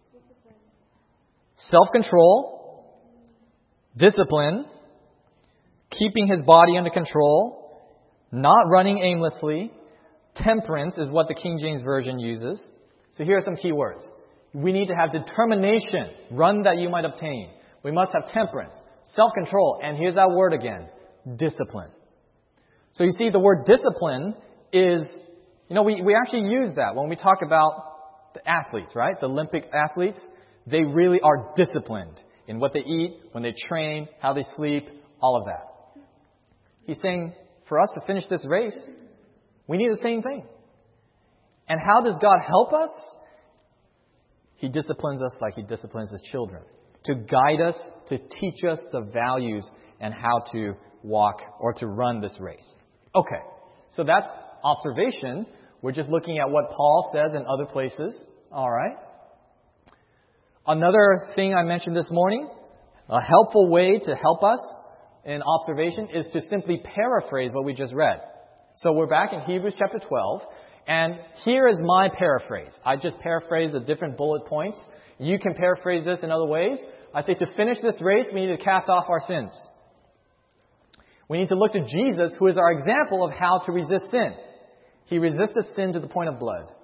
Self-control, discipline, keeping his body under control, not running aimlessly. Temperance is what the King James Version uses. So here are some key words. We need to have determination. Run that you might obtain. We must have temperance, self-control, and here's that word again, discipline. So you see, the word discipline is, we actually use that when we talk about the athletes, right? The Olympic athletes, they really are disciplined in what they eat, when they train, how they sleep, all of that. He's saying, for us to finish this race, we need the same thing. And how does God help us? He disciplines us like He disciplines His children, to guide us, to teach us the values and how to walk or to run this race. Okay, so that's observation. We're just looking at what Paul says in other places. All right. Another thing I mentioned this morning, a helpful way to help us in observation is to simply paraphrase what we just read. So we're back in Hebrews chapter 12, and here is my paraphrase. I just paraphrased the different bullet points. You can paraphrase this in other ways. I say to finish this race, we need to cast off our sins. We need to look to Jesus, who is our example of how to resist sin. He resisted sin to the point of blood.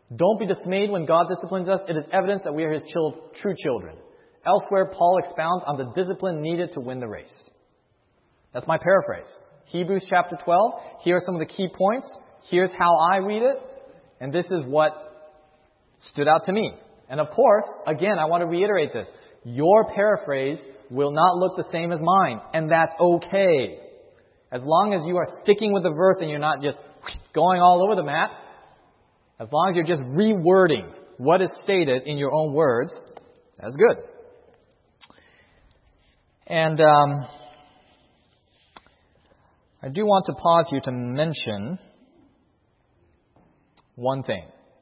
Don't be dismayed when God disciplines us. It is evidence that we are His true children. Elsewhere, Paul expounds on the discipline needed to win the race. That's my paraphrase. Hebrews chapter 12. Here are some of the key points. Here's how I read it. And this is what stood out to me. And of course, again, I want to reiterate this. Your paraphrase will not look the same as mine. And that's okay. As long as you are sticking with the verse and you're not just going all over the map, as long as you're just rewording what is stated in your own words, that's good. And I do want to pause here to mention one thing.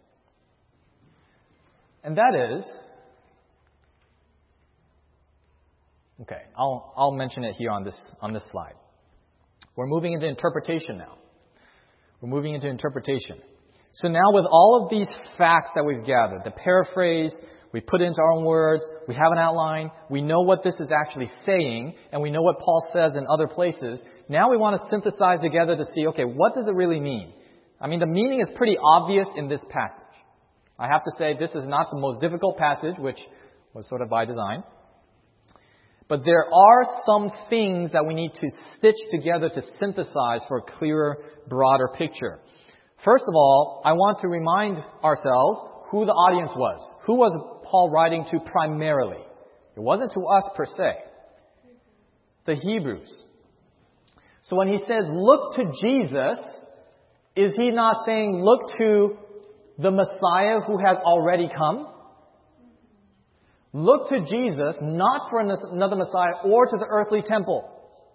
And that is, okay, I'll mention it here on this slide. We're moving into interpretation now. We're moving into interpretation. So now with all of these facts that we've gathered, the paraphrase, we put it into our own words, we have an outline, we know what this is actually saying, and we know what Paul says in other places. Now we want to synthesize together to see, okay, what does it really mean? I mean, the meaning is pretty obvious in this passage. I have to say, this is not the most difficult passage, which was sort of by design. But there are some things that we need to stitch together to synthesize for a clearer, broader picture. First of all, I want to remind ourselves who the audience was. Who was Paul writing to primarily? It wasn't to us per se. The Hebrews. So when he says, look to Jesus, is he not saying, look to the Messiah who has already come? Look to Jesus, not for another Messiah or to the earthly temple.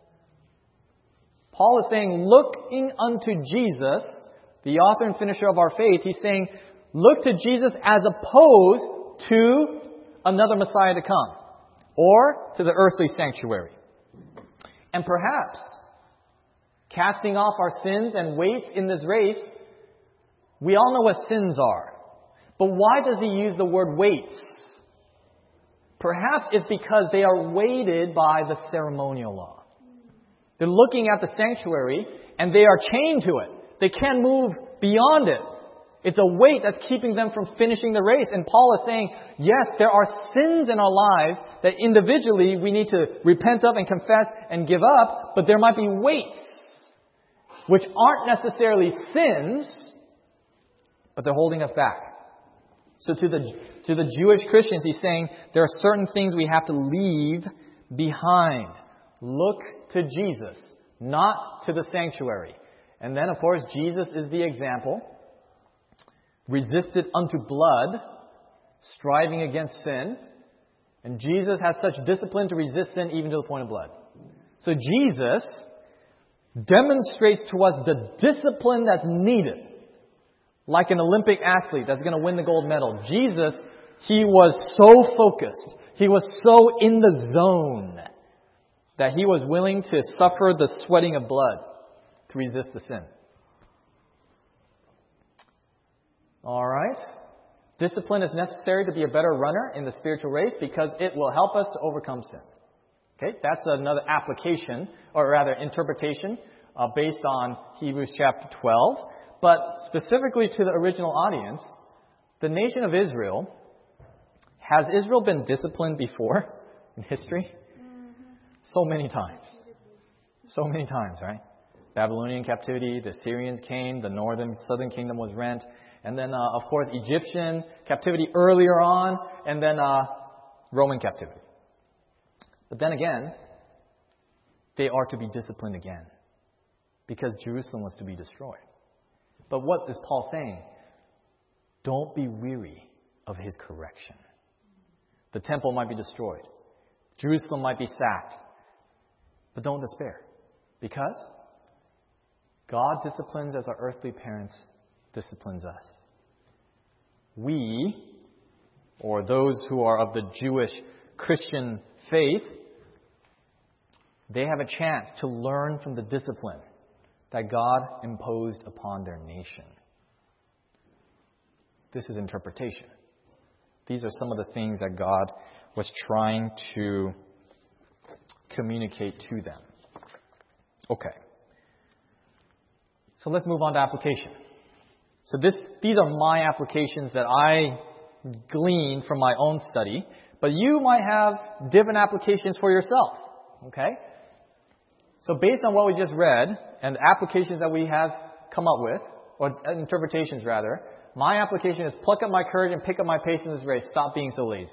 Paul is saying, looking unto Jesus, the author and finisher of our faith, he's saying, look to Jesus as opposed to another Messiah to come, or to the earthly sanctuary. And perhaps, casting off our sins and weights in this race, we all know what sins are. But why does he use the word weights? Perhaps it's because they are weighted by the ceremonial law. They're looking at the sanctuary and they are chained to it. They can't move beyond it. It's a weight that's keeping them from finishing the race. And Paul is saying, yes, there are sins in our lives that individually we need to repent of and confess and give up, but there might be weights which aren't necessarily sins, but they're holding us back. So to the Jewish Christians, he's saying there are certain things we have to leave behind. Look to Jesus, not to the sanctuary. And then, of course, Jesus is the example. Resisted unto blood, striving against sin. And Jesus has such discipline to resist sin even to the point of blood. So Jesus demonstrates to us the discipline that's needed. Like an Olympic athlete that's going to win the gold medal. Jesus, he was so focused. He was so in the zone that he was willing to suffer the sweating of blood to resist the sin. All right. Discipline is necessary to be a better runner in the spiritual race because it will help us to overcome sin. Okay, that's another application, or rather interpretation, based on Hebrews chapter 12. But specifically to the original audience, the nation of Israel, has Israel been disciplined before in history? So many times. So many times, right? Babylonian captivity, the Syrians came, the southern kingdom was rent, and then, of course, Egyptian captivity earlier on, and then Roman captivity. But then again, they are to be disciplined again, because Jerusalem was to be destroyed. But what is Paul saying? Don't be weary of his correction. The temple might be destroyed. Jerusalem might be sacked. But don't despair. Because God disciplines as our earthly parents disciplines us. We, or those who are of the Jewish Christian faith, they have a chance to learn from the discipline that God imposed upon their nation. This is interpretation. These are some of the things that God was trying to communicate to them. Okay. So let's move on to application. So these are my applications that I glean from my own study. But you might have different applications for yourself. Okay? So based on what we just read, and the applications that we have come up with, or interpretations rather, my application is pluck up my courage and pick up my pace in this race. Stop being so lazy.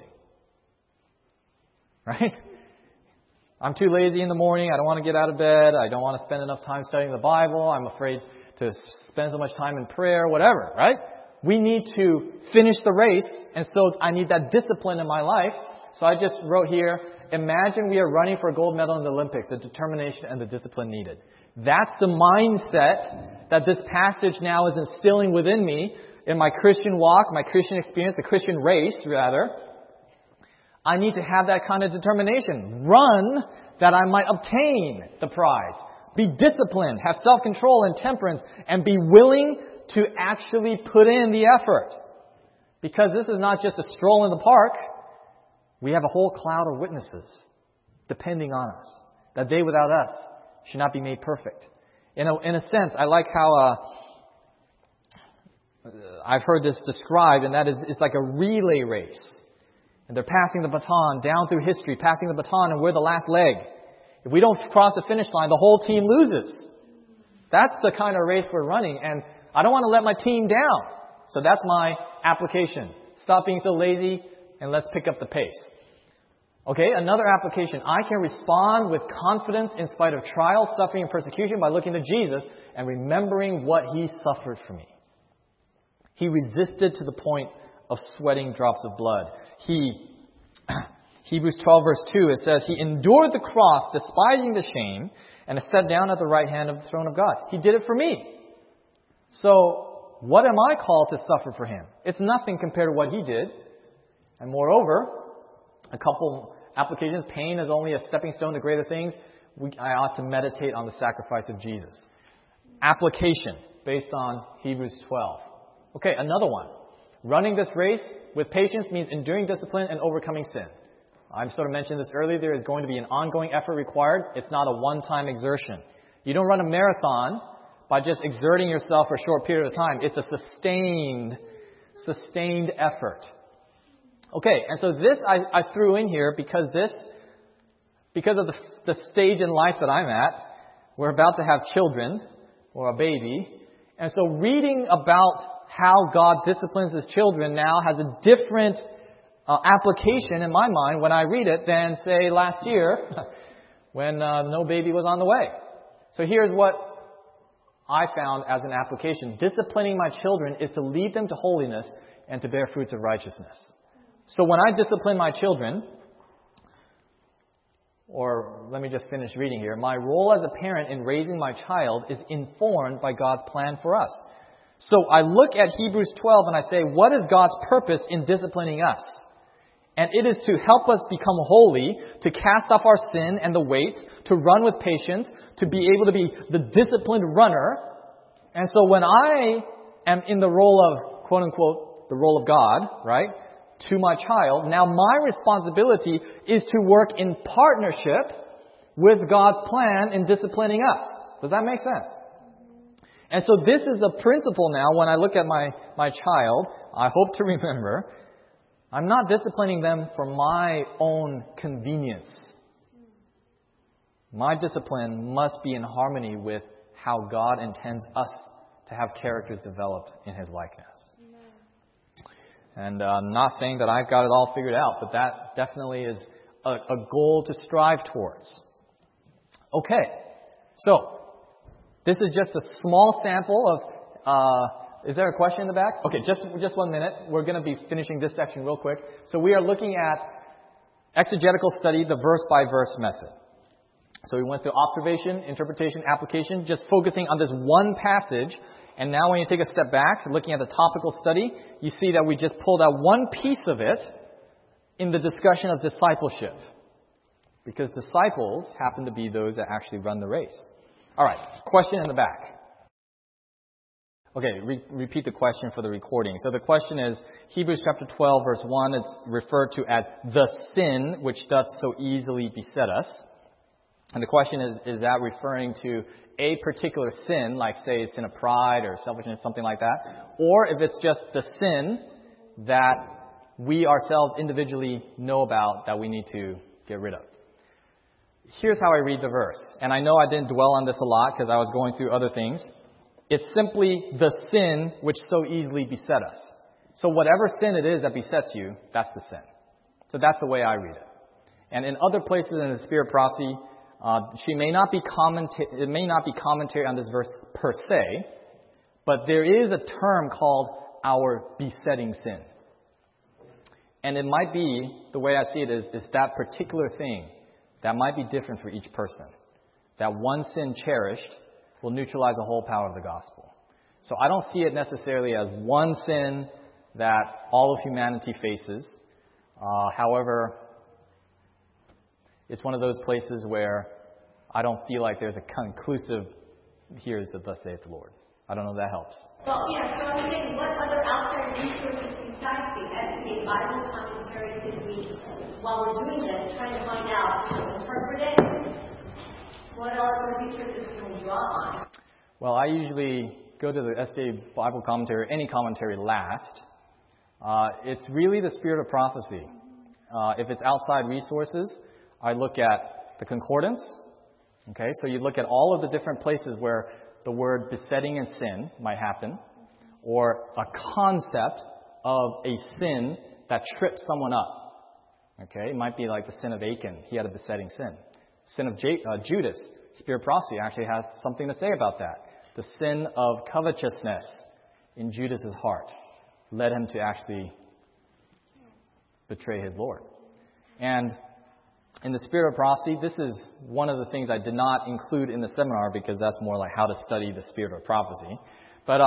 Right? I'm too lazy in the morning. I don't want to get out of bed. I don't want to spend enough time studying the Bible. I'm afraid to spend so much time in prayer, whatever, right? We need to finish the race, and so I need that discipline in my life. So I just wrote here, imagine we are running for a gold medal in the Olympics, the determination and the discipline needed. That's the mindset that this passage now is instilling within me in my Christian walk, my Christian experience, the Christian race, rather. I need to have that kind of determination. Run that I might obtain the prize. Be disciplined, have self-control and temperance, and be willing to actually put in the effort. Because this is not just a stroll in the park. We have a whole cloud of witnesses depending on us. That they without us should not be made perfect. In a sense, I like how I've heard this described, and that is it's like a relay race. And they're passing the baton down through history, passing the baton, and we're the last leg. If we don't cross the finish line, the whole team loses. That's the kind of race we're running, and I don't want to let my team down. So that's my application. Stop being so lazy, and let's pick up the pace. Okay, another application. I can respond with confidence in spite of trials, suffering, and persecution by looking to Jesus and remembering what He suffered for me. He resisted to the point of sweating drops of blood. Hebrews 12 verse 2, it says, He endured the cross, despising the shame, and is set down at the right hand of the throne of God. He did it for me. So, what am I called to suffer for Him? It's nothing compared to what He did. And moreover, a couple applications, pain is only a stepping stone to greater things. I ought to meditate on the sacrifice of Jesus. Application, based on Hebrews 12. Okay, another one. Running this race with patience means enduring discipline and overcoming sin. I've sort of mentioned this earlier. There is going to be an ongoing effort required. It's not a one-time exertion. You don't run a marathon by just exerting yourself for a short period of time. It's a sustained effort. Okay, and so this I threw in here because of the stage in life that I'm at. We're about to have children, or a baby. And so reading about how God disciplines His children now has a different application in my mind when I read it than, say, last year when no baby was on the way. So here's what I found as an application. Disciplining my children is to lead them to holiness and to bear fruits of righteousness. So when I discipline my children, or let me just finish reading here, my role as a parent in raising my child is informed by God's plan for us. So I look at Hebrews 12 and I say, what is God's purpose in disciplining us? And it is to help us become holy, to cast off our sin and the weights, to run with patience, to be able to be the disciplined runner. And so when I am in the role of, quote unquote, the role of God, right, to my child, now my responsibility is to work in partnership with God's plan in disciplining us. Does that make sense? And so this is a principle now when I look at my child, I hope to remember, I'm not disciplining them for my own convenience. My discipline must be in harmony with how God intends us to have characters developed in His likeness. And I'm not saying that I've got it all figured out, but that definitely is a goal to strive towards. Okay, so this is just a small sample of... is there a question in the back? Okay, just 1 minute. We're going to be finishing this section real quick. So we are looking at exegetical study, the verse-by-verse method. So we went through observation, interpretation, application, just focusing on this one passage. And now when you take a step back, looking at the topical study, you see that we just pulled out one piece of it in the discussion of discipleship. Because disciples happen to be those that actually run the race. All right, question in the back. Okay, repeat the question for the recording. So the question is, Hebrews chapter 12, verse 1, it's referred to as the sin which doth so easily beset us. And the question is that referring to a particular sin, like say sin of pride or selfishness, something like that? Or if it's just the sin that we ourselves individually know about that we need to get rid of. Here's how I read the verse. And I know I didn't dwell on this a lot because I was going through other things. It's simply the sin which so easily beset us. So whatever sin it is that besets you, that's the sin. So that's the way I read it. And in other places in the Spirit of Prophecy, it may not be commentary on this verse per se, but there is a term called our besetting sin. And it might be, the way I see it is that particular thing that might be different for each person. That one sin cherished will neutralize the whole power of the gospel. So I don't see it necessarily as one sin that all of humanity faces. However, it's one of those places where I don't feel like there's a conclusive, here is the thus saith the Lord. I don't know if that helps. Well, yeah, so I'm saying, what other outside resources besides the SDA Bible commentary could we, while we're doing this, trying to find out, interpret it? What other resources can we draw on? Well, I usually go to the SDA Bible commentary, or any commentary last. It's really the Spirit of Prophecy. If it's outside resources, I look at the concordance. Okay, so you look at all of the different places where the word besetting and sin might happen, or a concept of a sin that trips someone up. Okay, it might be like the sin of Achan. He had a besetting sin. Sin of Judas. Spirit of Prophecy actually has something to say about that. The sin of covetousness in Judas' heart led him to actually betray his Lord. And in the Spirit of Prophecy, this is one of the things I did not include in the seminar because that's more like how to study the Spirit of Prophecy. But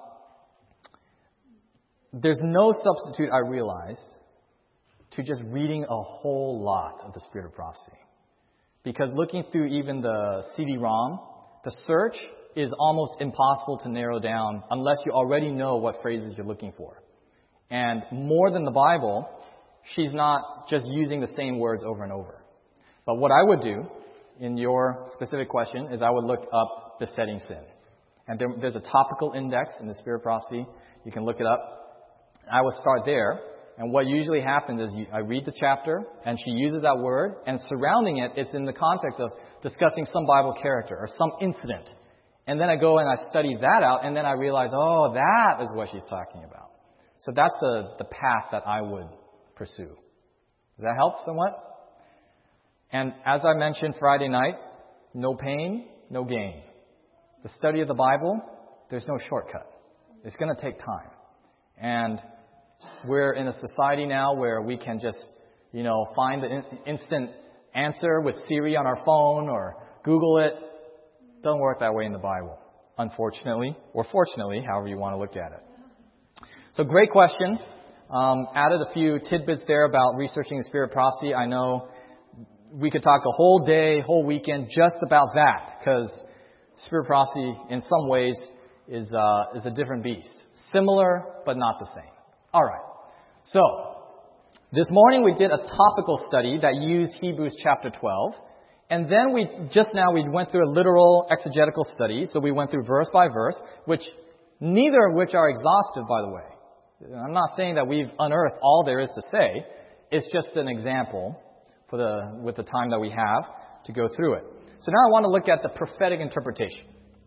there's no substitute, I realized, to just reading a whole lot of the Spirit of Prophecy. Because looking through even the CD-ROM, the search is almost impossible to narrow down unless you already know what phrases you're looking for. And more than the Bible, she's not just using the same words over and over. But what I would do, in your specific question, is I would look up besetting sin. And there's a topical index in the Spirit of Prophecy. You can look it up. I would start there. And what usually happens is I read the chapter, and she uses that word, and surrounding it, it's in the context of discussing some Bible character or some incident. And then I go and I study that out, and then I realize, oh, that is what she's talking about. So that's the path that I would pursue. Does that help somewhat? And as I mentioned Friday night, no pain, no gain. The study of the Bible, there's no shortcut. It's going to take time. And we're in a society now where we can just, find the instant answer with Siri on our phone or Google it. Doesn't work that way in the Bible, unfortunately, or fortunately, however you want to look at it. So great question. Added a few tidbits there about researching the Spirit of Prophecy. I know we could talk a whole day, whole weekend just about that, because Spirit of Prophecy in some ways is a different beast. Similar, but not the same. All right. So, this morning we did a topical study that used Hebrews chapter 12. And then we went through a literal exegetical study. So we went through verse by verse, neither of which are exhaustive, by the way. I'm not saying that we've unearthed all there is to say. It's just an example with the time that we have to go through it. So now I want to look at the prophetic interpretation.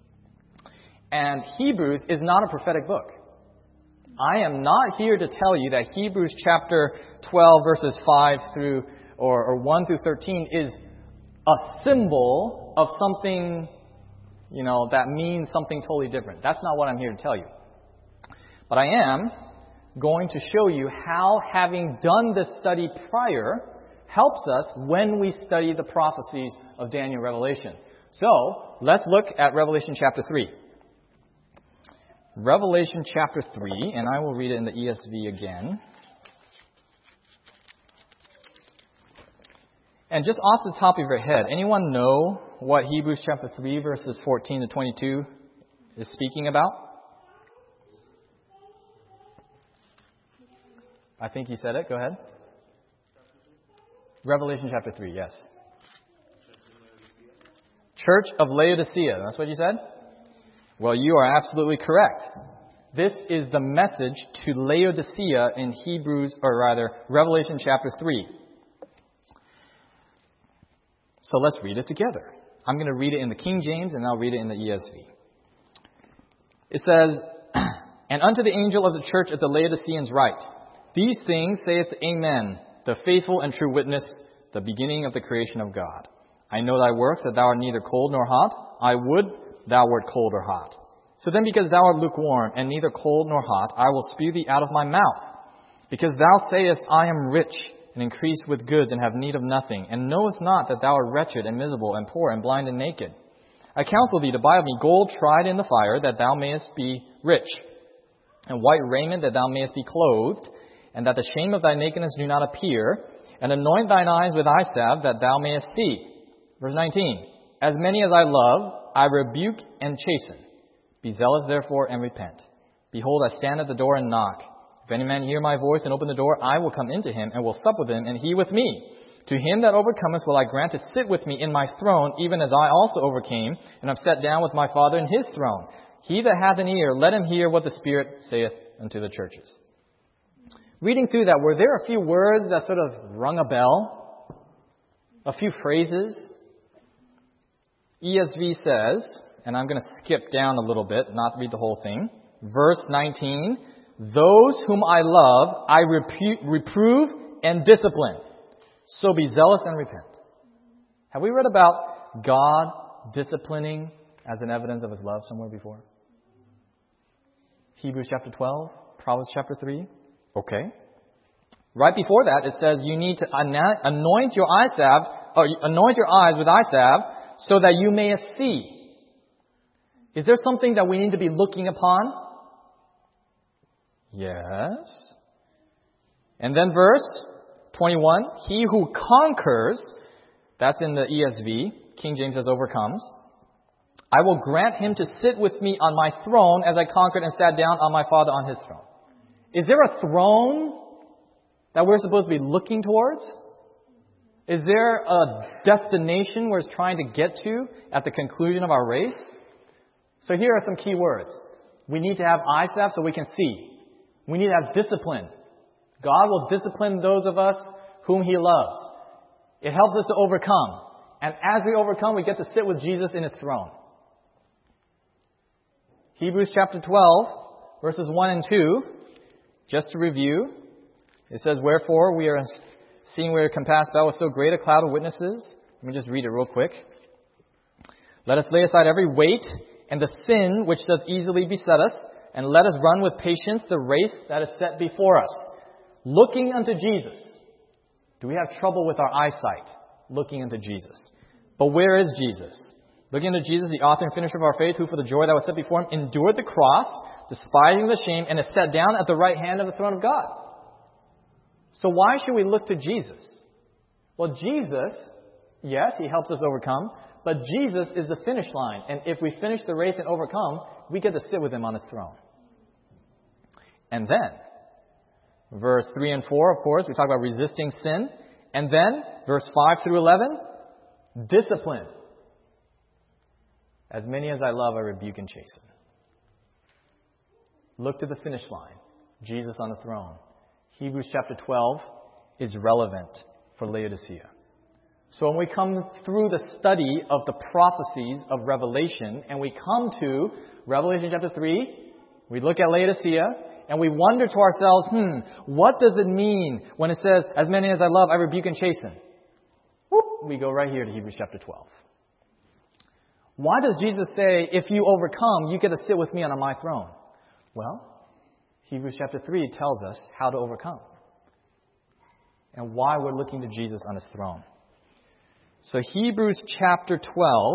And Hebrews is not a prophetic book. I am not here to tell you that Hebrews chapter 12 verses 5 through or 1 through 13 is a symbol of something, that means something totally different. That's not what I'm here to tell you. But I am going to show you how having done this study prior helps us when we study the prophecies of Daniel and Revelation. So, let's look at Revelation chapter 3. Revelation chapter 3, and I will read it in the ESV again. And just off the top of your head, anyone know what Hebrews chapter 3 verses 14 to 22 is speaking about? I think you said it. Go ahead. Revelation chapter 3, yes. Church of Laodicea. That's what you said? Well, you are absolutely correct. This is the message to Laodicea in Revelation chapter 3. So let's read it together. I'm going to read it in the King James and I'll read it in the ESV. It says, "And unto the angel of the church of the Laodiceans write, These things saith Amen, the faithful and true witness, the beginning of the creation of God. I know thy works, that thou art neither cold nor hot. I would thou wert cold or hot. So then because thou art lukewarm, and neither cold nor hot, I will spew thee out of my mouth. Because thou sayest, I am rich, and increase with goods, and have need of nothing, and knowest not that thou art wretched, and miserable, and poor, and blind, and naked. I counsel thee to buy of me gold tried in the fire, that thou mayest be rich, and white raiment, that thou mayest be clothed, and that the shame of thy nakedness do not appear, and anoint thine eyes with eye salve, that thou mayest see." Verse 19, "As many as I love, I rebuke and chasten. Be zealous therefore and repent. Behold, I stand at the door and knock. If any man hear my voice and open the door, I will come into him and will sup with him, and he with me. To him that overcometh will I grant to sit with me in my throne, even as I also overcame, and have sat down with my Father in his throne. He that hath an ear, let him hear what the Spirit saith unto the churches." Reading through that, were there a few words that sort of rung a bell? A few phrases? ESV says, and I'm going to skip down a little bit, not read the whole thing. Verse 19, "Those whom I love, I reprove and discipline. So be zealous and repent." Have we read about God disciplining as an evidence of His love somewhere before? Hebrews chapter 12, Proverbs chapter 3. Okay. Right before that, it says you need to anoint your eyes with eye salve so that you may see. Is there something that we need to be looking upon? Yes. And then verse 21, "He who conquers," that's in the ESV, King James says overcomes, "I will grant him to sit with me on my throne as I conquered and sat down on my Father on his throne." Is there a throne that we're supposed to be looking towards? Is there a destination we're trying to get to at the conclusion of our race? So here are some key words. We need to have eye salve so we can see. We need to have discipline. God will discipline those of us whom He loves. It helps us to overcome. And as we overcome, we get to sit with Jesus in His throne. Hebrews chapter 12, verses 1 and 2. Just to review, it says, "Wherefore we are seeing we are compassed about with so great a cloud of witnesses." Let me just read it real quick. "Let us lay aside every weight and the sin which doth easily beset us, and let us run with patience the race that is set before us, looking unto Jesus." Do we have trouble with our eyesight? Looking unto Jesus. But where is Jesus? Looking unto Jesus, the author and finisher of our faith, who for the joy that was set before Him endured the cross, despising the shame, and is set down at the right hand of the throne of God. So why should we look to Jesus? Well, Jesus, yes, He helps us overcome, but Jesus is the finish line. And if we finish the race and overcome, we get to sit with Him on His throne. And then, verse 3 and 4, of course, we talk about resisting sin. And then, verse 5 through 11, discipline. "As many as I love, I rebuke and chasten." Look to the finish line. Jesus on the throne. Hebrews chapter 12 is relevant for Laodicea. So when we come through the study of the prophecies of Revelation, and we come to Revelation chapter 3, we look at Laodicea, and we wonder to ourselves, what does it mean when it says, "As many as I love, I rebuke and chasten"? We go right here to Hebrews chapter 12. Why does Jesus say, if you overcome, you get to sit with me on my throne? Well, Hebrews chapter 3 tells us how to overcome and why we're looking to Jesus on His throne. So Hebrews chapter 12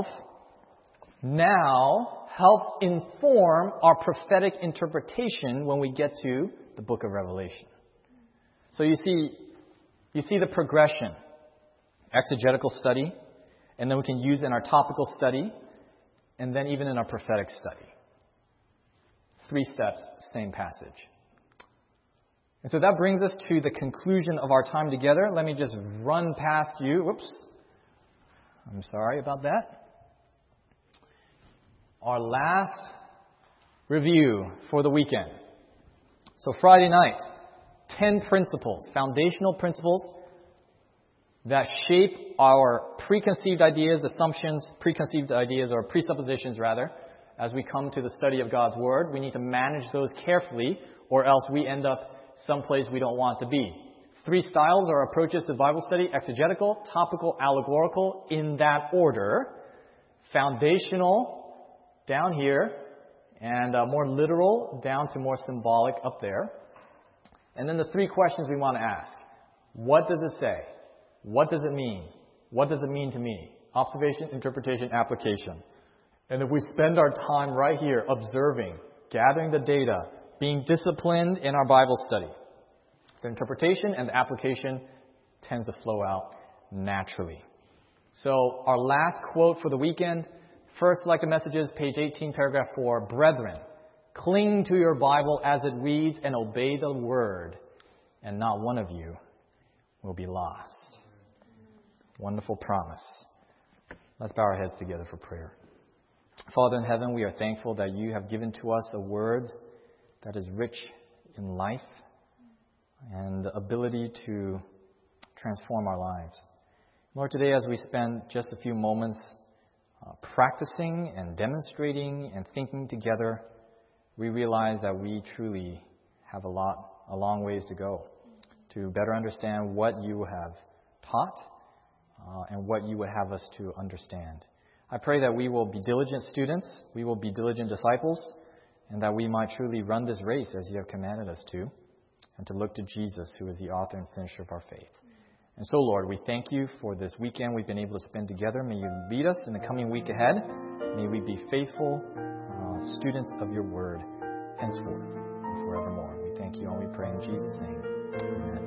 now helps inform our prophetic interpretation when we get to the book of Revelation. So you see the progression. Exegetical study, and then we can use it in our topical study, and then even in our prophetic study. 3 steps, same passage. And so that brings us to the conclusion of our time together. Let me just run past you. Whoops. I'm sorry about that. our last review for the weekend. So Friday night, 10 principles, foundational principles that shape our preconceived ideas, assumptions, or presuppositions rather, as we come to the study of God's Word. We need to manage those carefully, or else we end up someplace we don't want to be. 3 styles or approaches to Bible study: exegetical, topical, allegorical, in that order. Foundational, down here, and more literal, down to more symbolic, up there. And then the 3 questions we want to ask. What does it say? What does it mean? What does it mean to me? Observation, interpretation, application. And if we spend our time right here observing, gathering the data, being disciplined in our Bible study, the interpretation and the application tends to flow out naturally. So our last quote for the weekend, First Selected Messages, page 18, paragraph 4. Brethren, cling to your Bible as it reads and obey the word, and not one of you will be lost. Wonderful promise. Let's bow our heads together for prayer. Father in heaven, we are thankful that you have given to us a word that is rich in life and the ability to transform our lives. Lord, today as we spend just a few moments practicing and demonstrating and thinking together, we realize that we truly have a long ways to go to better understand what you have taught and what you would have us to understand. I pray that we will be diligent students, we will be diligent disciples, and that we might truly run this race as you have commanded us to, and to look to Jesus, who is the author and finisher of our faith. And so, Lord, we thank you for this weekend we've been able to spend together. May you lead us in the coming week ahead. May we be faithful students of your word henceforth and forevermore. We thank you and we pray in Jesus' name. Amen.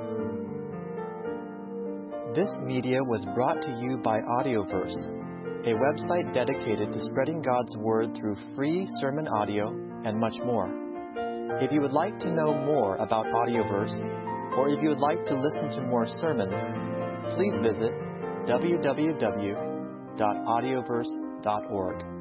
This media was brought to you by Audioverse, a website dedicated to spreading God's Word through free sermon audio and much more. If you would like to know more about Audioverse, or if you would like to listen to more sermons, please visit www.audioverse.org.